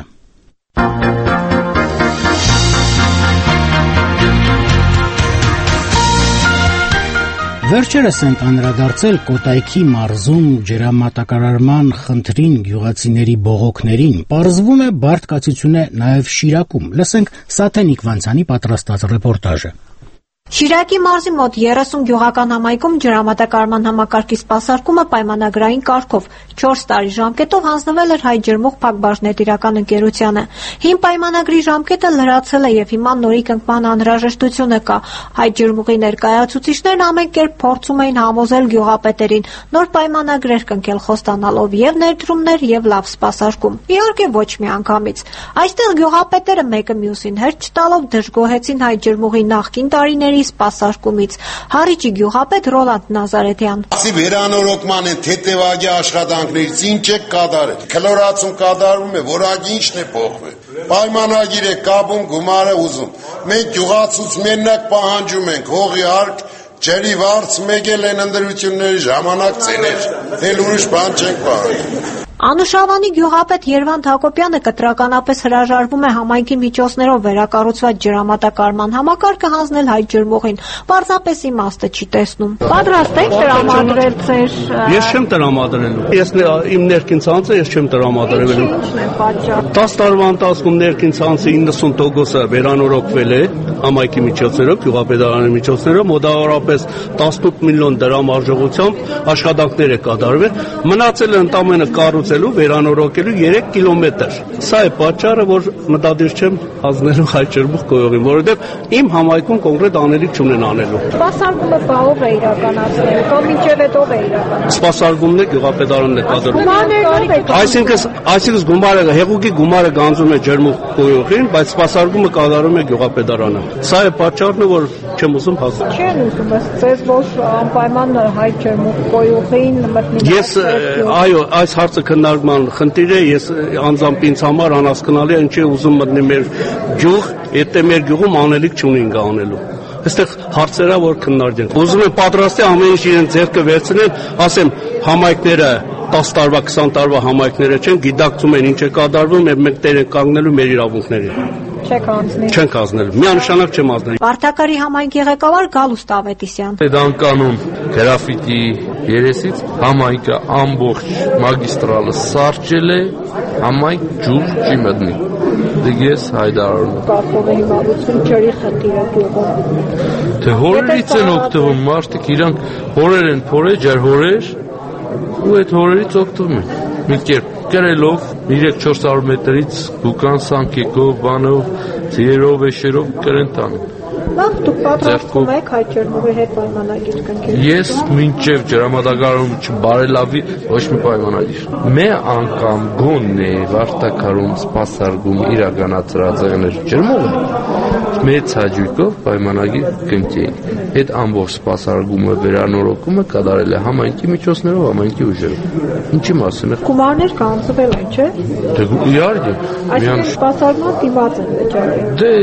Վերջերս ենք անդրադարձել Կոտայքի մարզում ջրամատակարարման խնդրին գյուղացիների բողոքներին։ Պարզվում է բարդ կացություն է նաև Շիրակում։ Լսենք Սաթենիկ Վանցյանի պատրաստած ռեպորտաժը։ Շիրակի մարզի մոտ 30 գյուղական համայնքում ջրամատակարարման համակարգի սպասարկումը պայմանագրային կարգով 4 տարի ժամկետով հանձնվել էր Հայ ջրմուղ Փակbaşնետիրական ընկերությանը։ Հին պայմանագրի ժամկետը լրացել է եւ հիմա նորի կնքման անհրաժեշտությունը կա։ Հայ ջրմուղի ներկայացուցիչներն ամեն կերպ փորձում էին համոզել գյուղապետերին նոր պայմանագրեր կնքել խոստանալով եւ ներդրումներ եւ լավ սպասարկում։ Իհարկե ոչ միանգամից։ Այստեղ գյուղապետերը մեկը մյուսին հերթ չտալով դժգոհեցին Հայ ջրմուղի նախկին տարիների սպասարկումից։ Հառիճի գյուղապետ Ռոլանդ Նազարեթյան։ Ասի վերանորոգման են թեթևագի աշխատանքներից ինչ է կատարել։ Քլորացում կատարվում է, որակի ինչն է փոխվել։ Պայմանագիր է կապում, գումար է ուզում։ Մենք գյուղացուց մենակ պահանջում ենք հողի հարկ, ջրի վարձ, մեկ էլ են ընդրությունների ժամանակ ծեներ։ Էլ ուրիշ բան չենք պահանջում։ Անուշավանի գյուղապետ Երվանդ Հակոբյանը կտրականապես հրաժարվում է համայնքի միջոցներով վերակառուցված ջրամատակարարման համակարգը հանձնել Հայ ջրմուղին, պարզապես իմաստը չի տեսնում։ Պատրաստ եք տրամադրել ձեր։ Ես չեմ տրամադրելու։ Ես իմ ներքին ցանցը ես չեմ տրամադրելու։ 10 տարվա ընթացքում ներքին ցանցի 90%-ը վերանորոգվել է համայնքի միջոցներով, գյուղապետարանի միջոցներով, մոտավորապես 18 միլիոն դրամ արժողությամբ աշխատանքներ է կատարվել։ Մնացել է ընդամենը կառուցելու վերանորոգելու 3 կիլոմետր։ Սա է պատճառը, որ մտադիր չեմ հանձնելու Հայ ջրմուղ գյուղին, որովհետև իմ համայնքում կոնկրետ անելիք չունեն անելու։ Սպասարկումը բաղով է իրականացնել, կամ մինչև հետո է իրականացնել։ Սպասարկումն է գյուղապետարանն է կատարում։ Այսինքն գումարը, հեղուկի գումարը գանձում է ջրմուղ գյուղին, բայց սպասարկումը կատարում է գյուղապետարանը։ Սա է պատճառն, որ չեմ ուզում հասնել։ Չեն ուզում, ձեզ ոչ անպայման Հայ ջրմուղ գյուղին մտնի։ Ես այո, այս հարցը քննարկման խնդիր է, ես անձամբ ինձ համար անհասկանալի է, ինչի ուզում մտնի մեր գյուղ, եթե մեր գյուղում անելիք չունենք անելու։ Այստեղ հարցերա որ քննարկենք։ Ուզում եմ պատրաստի ամեն ինչ իրեն ձեռքը վերցնել, ասեմ համայնքները 10 տարվա, 20 տարվա համայնքները չեն, գիտակցում են ինչ է կատարվում, եւ մենք տեր ենք կանգնելու մեր իրավունքներին։ Չեք անցնի։ Չենք ազնելու։ Միանշանակ չեմ ազնելու։ Պարտակարի համայնքի ղեկավար Գալուստ Ավետիսյան։ Պետանկանոն գրաֆիտի երեսից համայնքը ամբողջ մագիստրալը սարճել է, համայնք ջուր չի մտնի։ Դες հայդարարում։ Կարծում եմ հիմարություն ջրի խնդիրը գյուղում։ Թե հորերից են օգտվում մարդիկ, իրանք հորեր են փորե, ջրհորեր, ու այդ հորերից օգտվում են։ Մի կերպ կրելով 3-400 մետրից գուկան սանկեկով, բանով, ձիերով, էշերով կրեն տանում։ Լավ, դուք պատրաստվում եք Հայ ջրմուղի հետ պայմանագիր կնքել։ Ես մինչև ջրամատակարարումը չբարելավի ոչ մի պայմանագիր։ Մեր անգամ գոնն է վարտակարում սպասարկում իրականացրած եղներ ջրմուղը մեծ հաճույքով պայմանագիր կնքեինք։ Այդ ամբողջ սպասարկումը վերանորոգումը կատարել է համայնքի միջոցներով, համայնքի ուժերով։ Ինչի մասին է։ Գումարներ կանցվել են, չէ՞։ Դե իհարկե։ Այսինքն սպասարկման դիմաց են վճարել։ Դե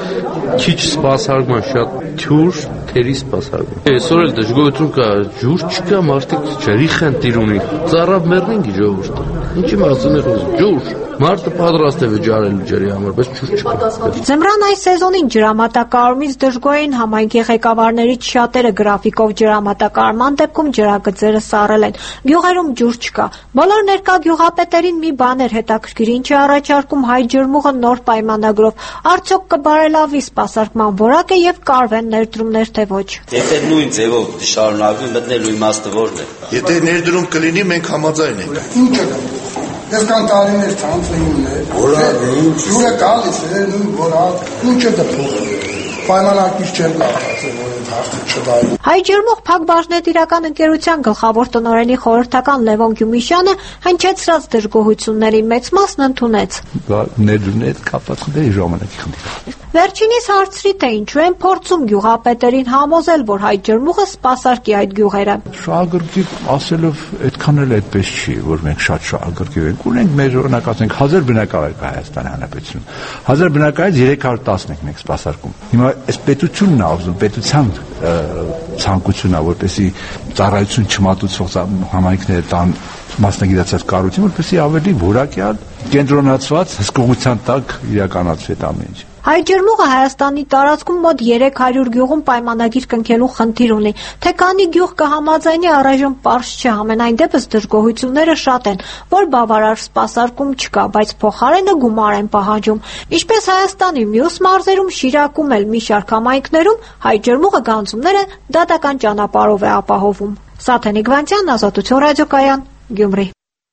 քիչ սպասարկման շատ թյուր թերի սպասարկում։ Այսօր էլ դժգոհություն կա, ջուր չկա, մարդիկ ջրի խնդիր ունի։ Ծառավ մեռնին ժողովուրդը։ Ինչի մասին է խոսում։ Ջուր։ Մարդը պատրաստ է վճարելու ջրի համար, բայց ջուր չկա։ Ձմռան այս սեզոնին ջրամատակարարումից դժգոհ էին համայնքի ղեկավարներից շատերը գրաֆիկով ջրամատակարարման դեպքում ջրագծերը սառել են։ Գյուղերում ջուր չկա։ Բոլոր ներկա գյուղապետերին մի բան էր հետաքրքիր, ինչ է առաջարկում Հայ ջրմուղը նոր պայմանագրով։ Արդյոք կբարելավի սպասարկման որակը եւ կարվեն ներդրումներ թե ոչ։ Եթե նույն ձևով շարունակվի, մտնելու իմաստը ո՞րն է։ Եթե ներդրում կլինի, մենք համաձայն ենք։ Ես կան տարիներ ցանցնումներ։ Ջուրը գալիս է, որած ինչը դփող։ Պայմանագիր չեմ կարծում, որ այդ հարցը չդայ։ Հայ ջերմուղ Փակ բաժնետիրական ընկերության գլխավոր տնօրենի խորհրդական Լևոն Գյումիշյանը հնչեցրած դժգոհությունների մեծ մասն ընդունեց։ Ներդրումն հետ կապված խնդրի ժամանակի խնդիր։ Վերջինիս հարցրի, թե ինչու են փորձում գյուղապետերին համոզել, որ հայ ջերմուղը սպասարկի այդ գյուղերը։ Շահագրգիռ ասելով այդքան էլ այդպես չի, որ մենք շատ շահագրգիռ ենք։ Ունենք մեր օրինակ ասենք 1000 բնակավայր կա Հայաստանի Հանրապետությունում։ 1000 բնակավայրից 310-ն ենք մենք սպասարկում։ Հիմա այս պետությունն է ուզում, պետության ցանկությունն է, որպեսզի ծառայություն չմատուցող համայնքները տան մասնագիտացած կառույցին, որպեսզի ավելի որակյալ, կենտրոնացված հսկողության տակ իրականացվի այդ ամեն ինչը։ Հայ ջերմուղը Հայաստանի տարածքում մոտ 300 գյուղում պայմանագիր կնքելու խնդիր ունի, թե քանի գյուղ կհամաձայնի առայժմ պարզ չէ, համենայն դեպս դժգոհությունները շատ են, որ բավարար սպասարկում չկա, բայց փոխարենը գումար են պահանջում։ Ինչպես Հայաստանի մյուս մարզերում, Շիրակում էլ մի շարք համայնքներում հայ ջերմուղը գանձումները դատական ճանապարհով է ապահովում։ Սաթենիկ Վանցյան, Ազատություն ռադիոկայան, Գյումրի։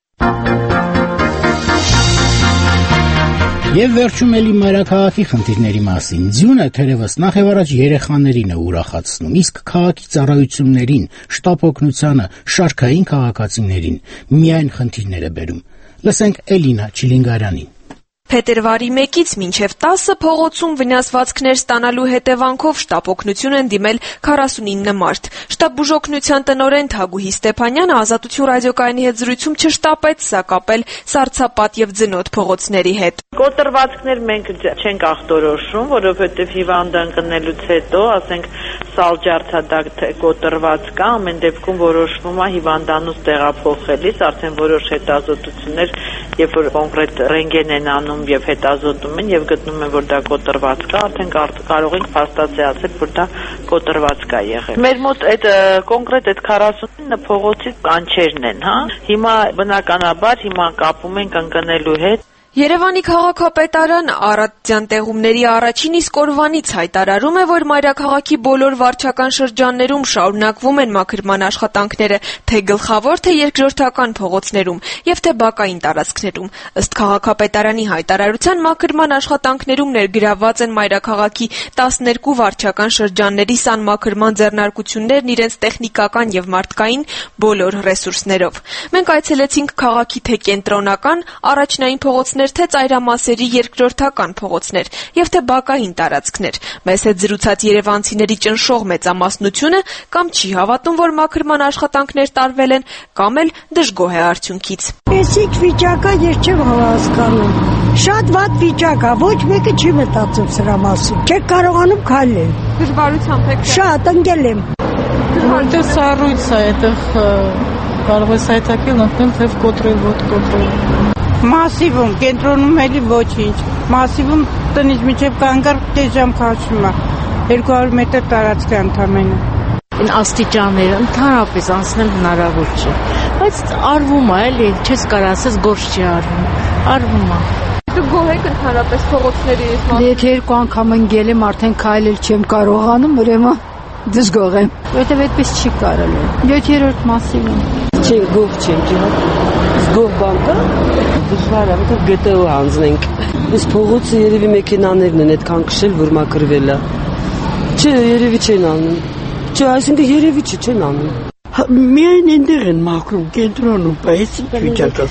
Եվ վերջում էլի մայրաքաղաքի խնդիրների մասին։ Ձյունը թերևս նախ եւ առաջ երեխաներին է ուրախացնում, իսկ քաղաքի ծառայություններին, շտապ օգնությանը, շարքային քաղաքացիներին միայն խնդիրներ է բերում։ Լսենք Էլինա Չիլինգարյանին։ Փետրվարի 1-ից մինչև 10-ը փողոցում վնասվածքներ ստանալու հետևանքով շտապ օգնություն են դիմել 49 մարդ։ Շտապ բուժօգնության տնօրեն Թագուհի Ստեփանյանը Ազատություն ռադիոկայանի հետ զրույցում չշտապեց սակապել Սառցապատ եւ Ձնոտ փողոցների հետ։ Կոտրվածքներ մենք չենք ախտորոշում, որովհետեւ հիվանդը ընկնելուց հետո, ասենք սալջարդադակ կոտրված կա, ամեն դեպքում որոշվում է հիվանդանոց տեղափոխելիս, արդեն որոշ հետազոտություններ, երբ որ կոնկրետ ռենտգեն են անում եւ հետազոտում են եւ գտնում են, որ դա կոտրված կա, արդեն կարող ենք փաստացիացնել, որ դա կոտրված կա եղել։ Մեր մոտ այդ կոնկրետ այդ 49 փողոցի կանչերն են, հա։ Հիմա բնականաբար կապում ենք ընկնելու հետ։ Երևանի քաղաքապետարան Արարատյան տեղումների առաջին իսկ օրվանից հայտարարում է, որ մայրաքաղաքի բոլոր վարչական շրջաններում շարունակվում են մաքրման աշխատանքները, թե գլխավոր, թե երկրորդական փողոցներում եւ թե բակային տարածքներում։ Ըստ քաղաքապետարանի հայտարարության մաքրման աշխատանքներում ներգրավված են մայրաքաղաքի 12 վարչական շրջանների սանմաքրման ձեռնարկություններն իրենց տեխնիկական եւ մարդկային բոլոր ռեսուրսներով։ Մենք այցելեցինք քաղաքի թե կենտրոնական, առաջնային փողոցներ, թե ծայրամասերի երկրորդական փողոցներ եւ թե բակային տարածքներ։ Մեզ հետ զրուցած երևանցիների ճնշող մեծամասնությունը կամ չի հավատում, որ մաքրման աշխատանքներ տարվել են, կամ էլ դժգոհ է արդյունքից։ Էսիկ վիճակը ես չեմ հասկանում։ Շատ վատ վիճակ է, ոչ մեկը չի մտածում սրա մասին։ Չեք կարողանում քայլել։ Դժվարությամբ եք։ Շատ ընկել եմ։ Որտե սառույց է, այդտեղ կարող ես հայտակել, ընկնել թե կոտրել, ոտ կոտրել։ Մասիվում, կենտրոնում էլի ոչինչ։ Մասիվում տնից միջև կանգար կես ժամ քաշում է։ 200 մետր տարածք է ընդամենը։ Այն աստիճանները ընդհանրապես անցնել հնարավոր չէ։ Բայց արվում է, էլի, չես կարող ասես գործ չի արվում։ Արվում է։ Դուք գոհ եք ընդհանրապես փողոցների իսկ։ Եթե 2 անգամ ընկել եմ, արդեն քայլել չեմ կարողանում, ուրեմն դժգոհ եմ։ Որտեւ այդպես չի կարելի։ 7-րդ մասիվում։ Չի գոհ չեմ, գոհ բան կա։ Դժվար է, որտեղ գետը հանձնենք։ Այս փողոցը երևի մեքենաներն են այդքան քշել, որ մաքրվել է։ Չէ, երևի չեն անում։ Չէ, այսինքն երևի չեն անում։ Միայն այնտեղ են մաքրում, կենտրոնում, բայց վիճակը։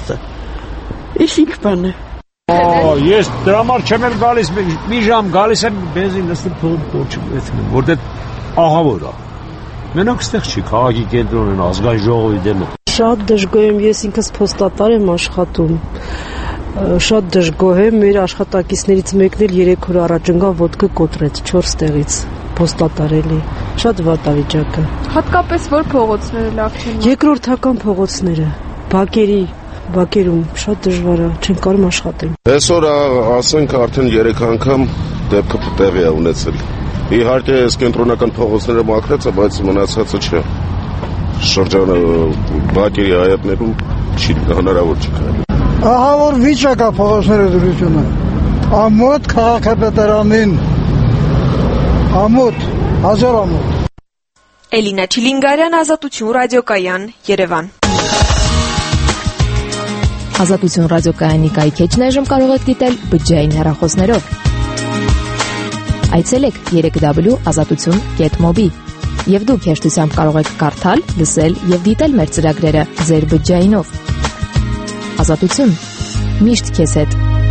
Իսկ բան է։ Ես դրա համար չեմ էլ գալիս, մի ժամ գալիս եմ բենզին նստում փողոցում, որտեղ ահավոր է։ Մենակ ստեղ չի, քաղաքի կենտրոնն են, ազգային ժողովի դեմը։ Շատ դժգոհ եմ, ես ինքս փոստատար եմ աշխատում։ Շատ դժգոհ եմ, մեր աշխատակիցներից մեկն էլ 3 օր առաջ ընկավ ոտքը կոտրեց 4 տեղից։ Փոստատար էլի։ Շատ վատ է վիճակը։ Հատկապես որ փողոցները լավ չեն։ Երկրորդական փողոցները, բակերում շատ դժվար է, չեն կարող աշխատել։ Այսօր ասենք արդեն 3 անգամ դեպքը տեղի է ունեցել։ Իհարկե այս կենտրոնական փողոցները մաքրած է, բայց մնացածը չէ։ Շրջանը բակերի հայտններում չի հնարավոր չի կարելի։ Ահա որ վիճակ է փողոցների դրությունը։ Ամոթ քաղաքապետարանին։ Ամոթ, հազար ամոթ։ Էլինա Չիլինգարյան, Ազատություն ռադիոկայան, Երևան։ Ազատություն ռադիոկայանի կայքեջն այժմ կարող եք դիտել բջջային հեռախոսներով։ Այցելեք www.azatutun.mobi եւ դուք հեշտությամբ կարող եք կարդալ, լսել եւ դիտել մեր ծրագրերը ձեր բջջայինով։ Ազատություն միշտ քեզ հետ։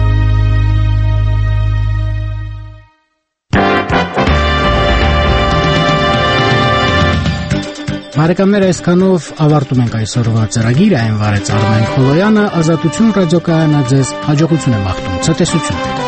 Բարեկամներ, այսքանով ավարտում ենք այսօրվա ծրագիրը, այն վարեց Արմեն Խոլոյանը, Ազատություն ռադիոկայանը ձեզ հաջողություն է մաղթում, ցտեսություն։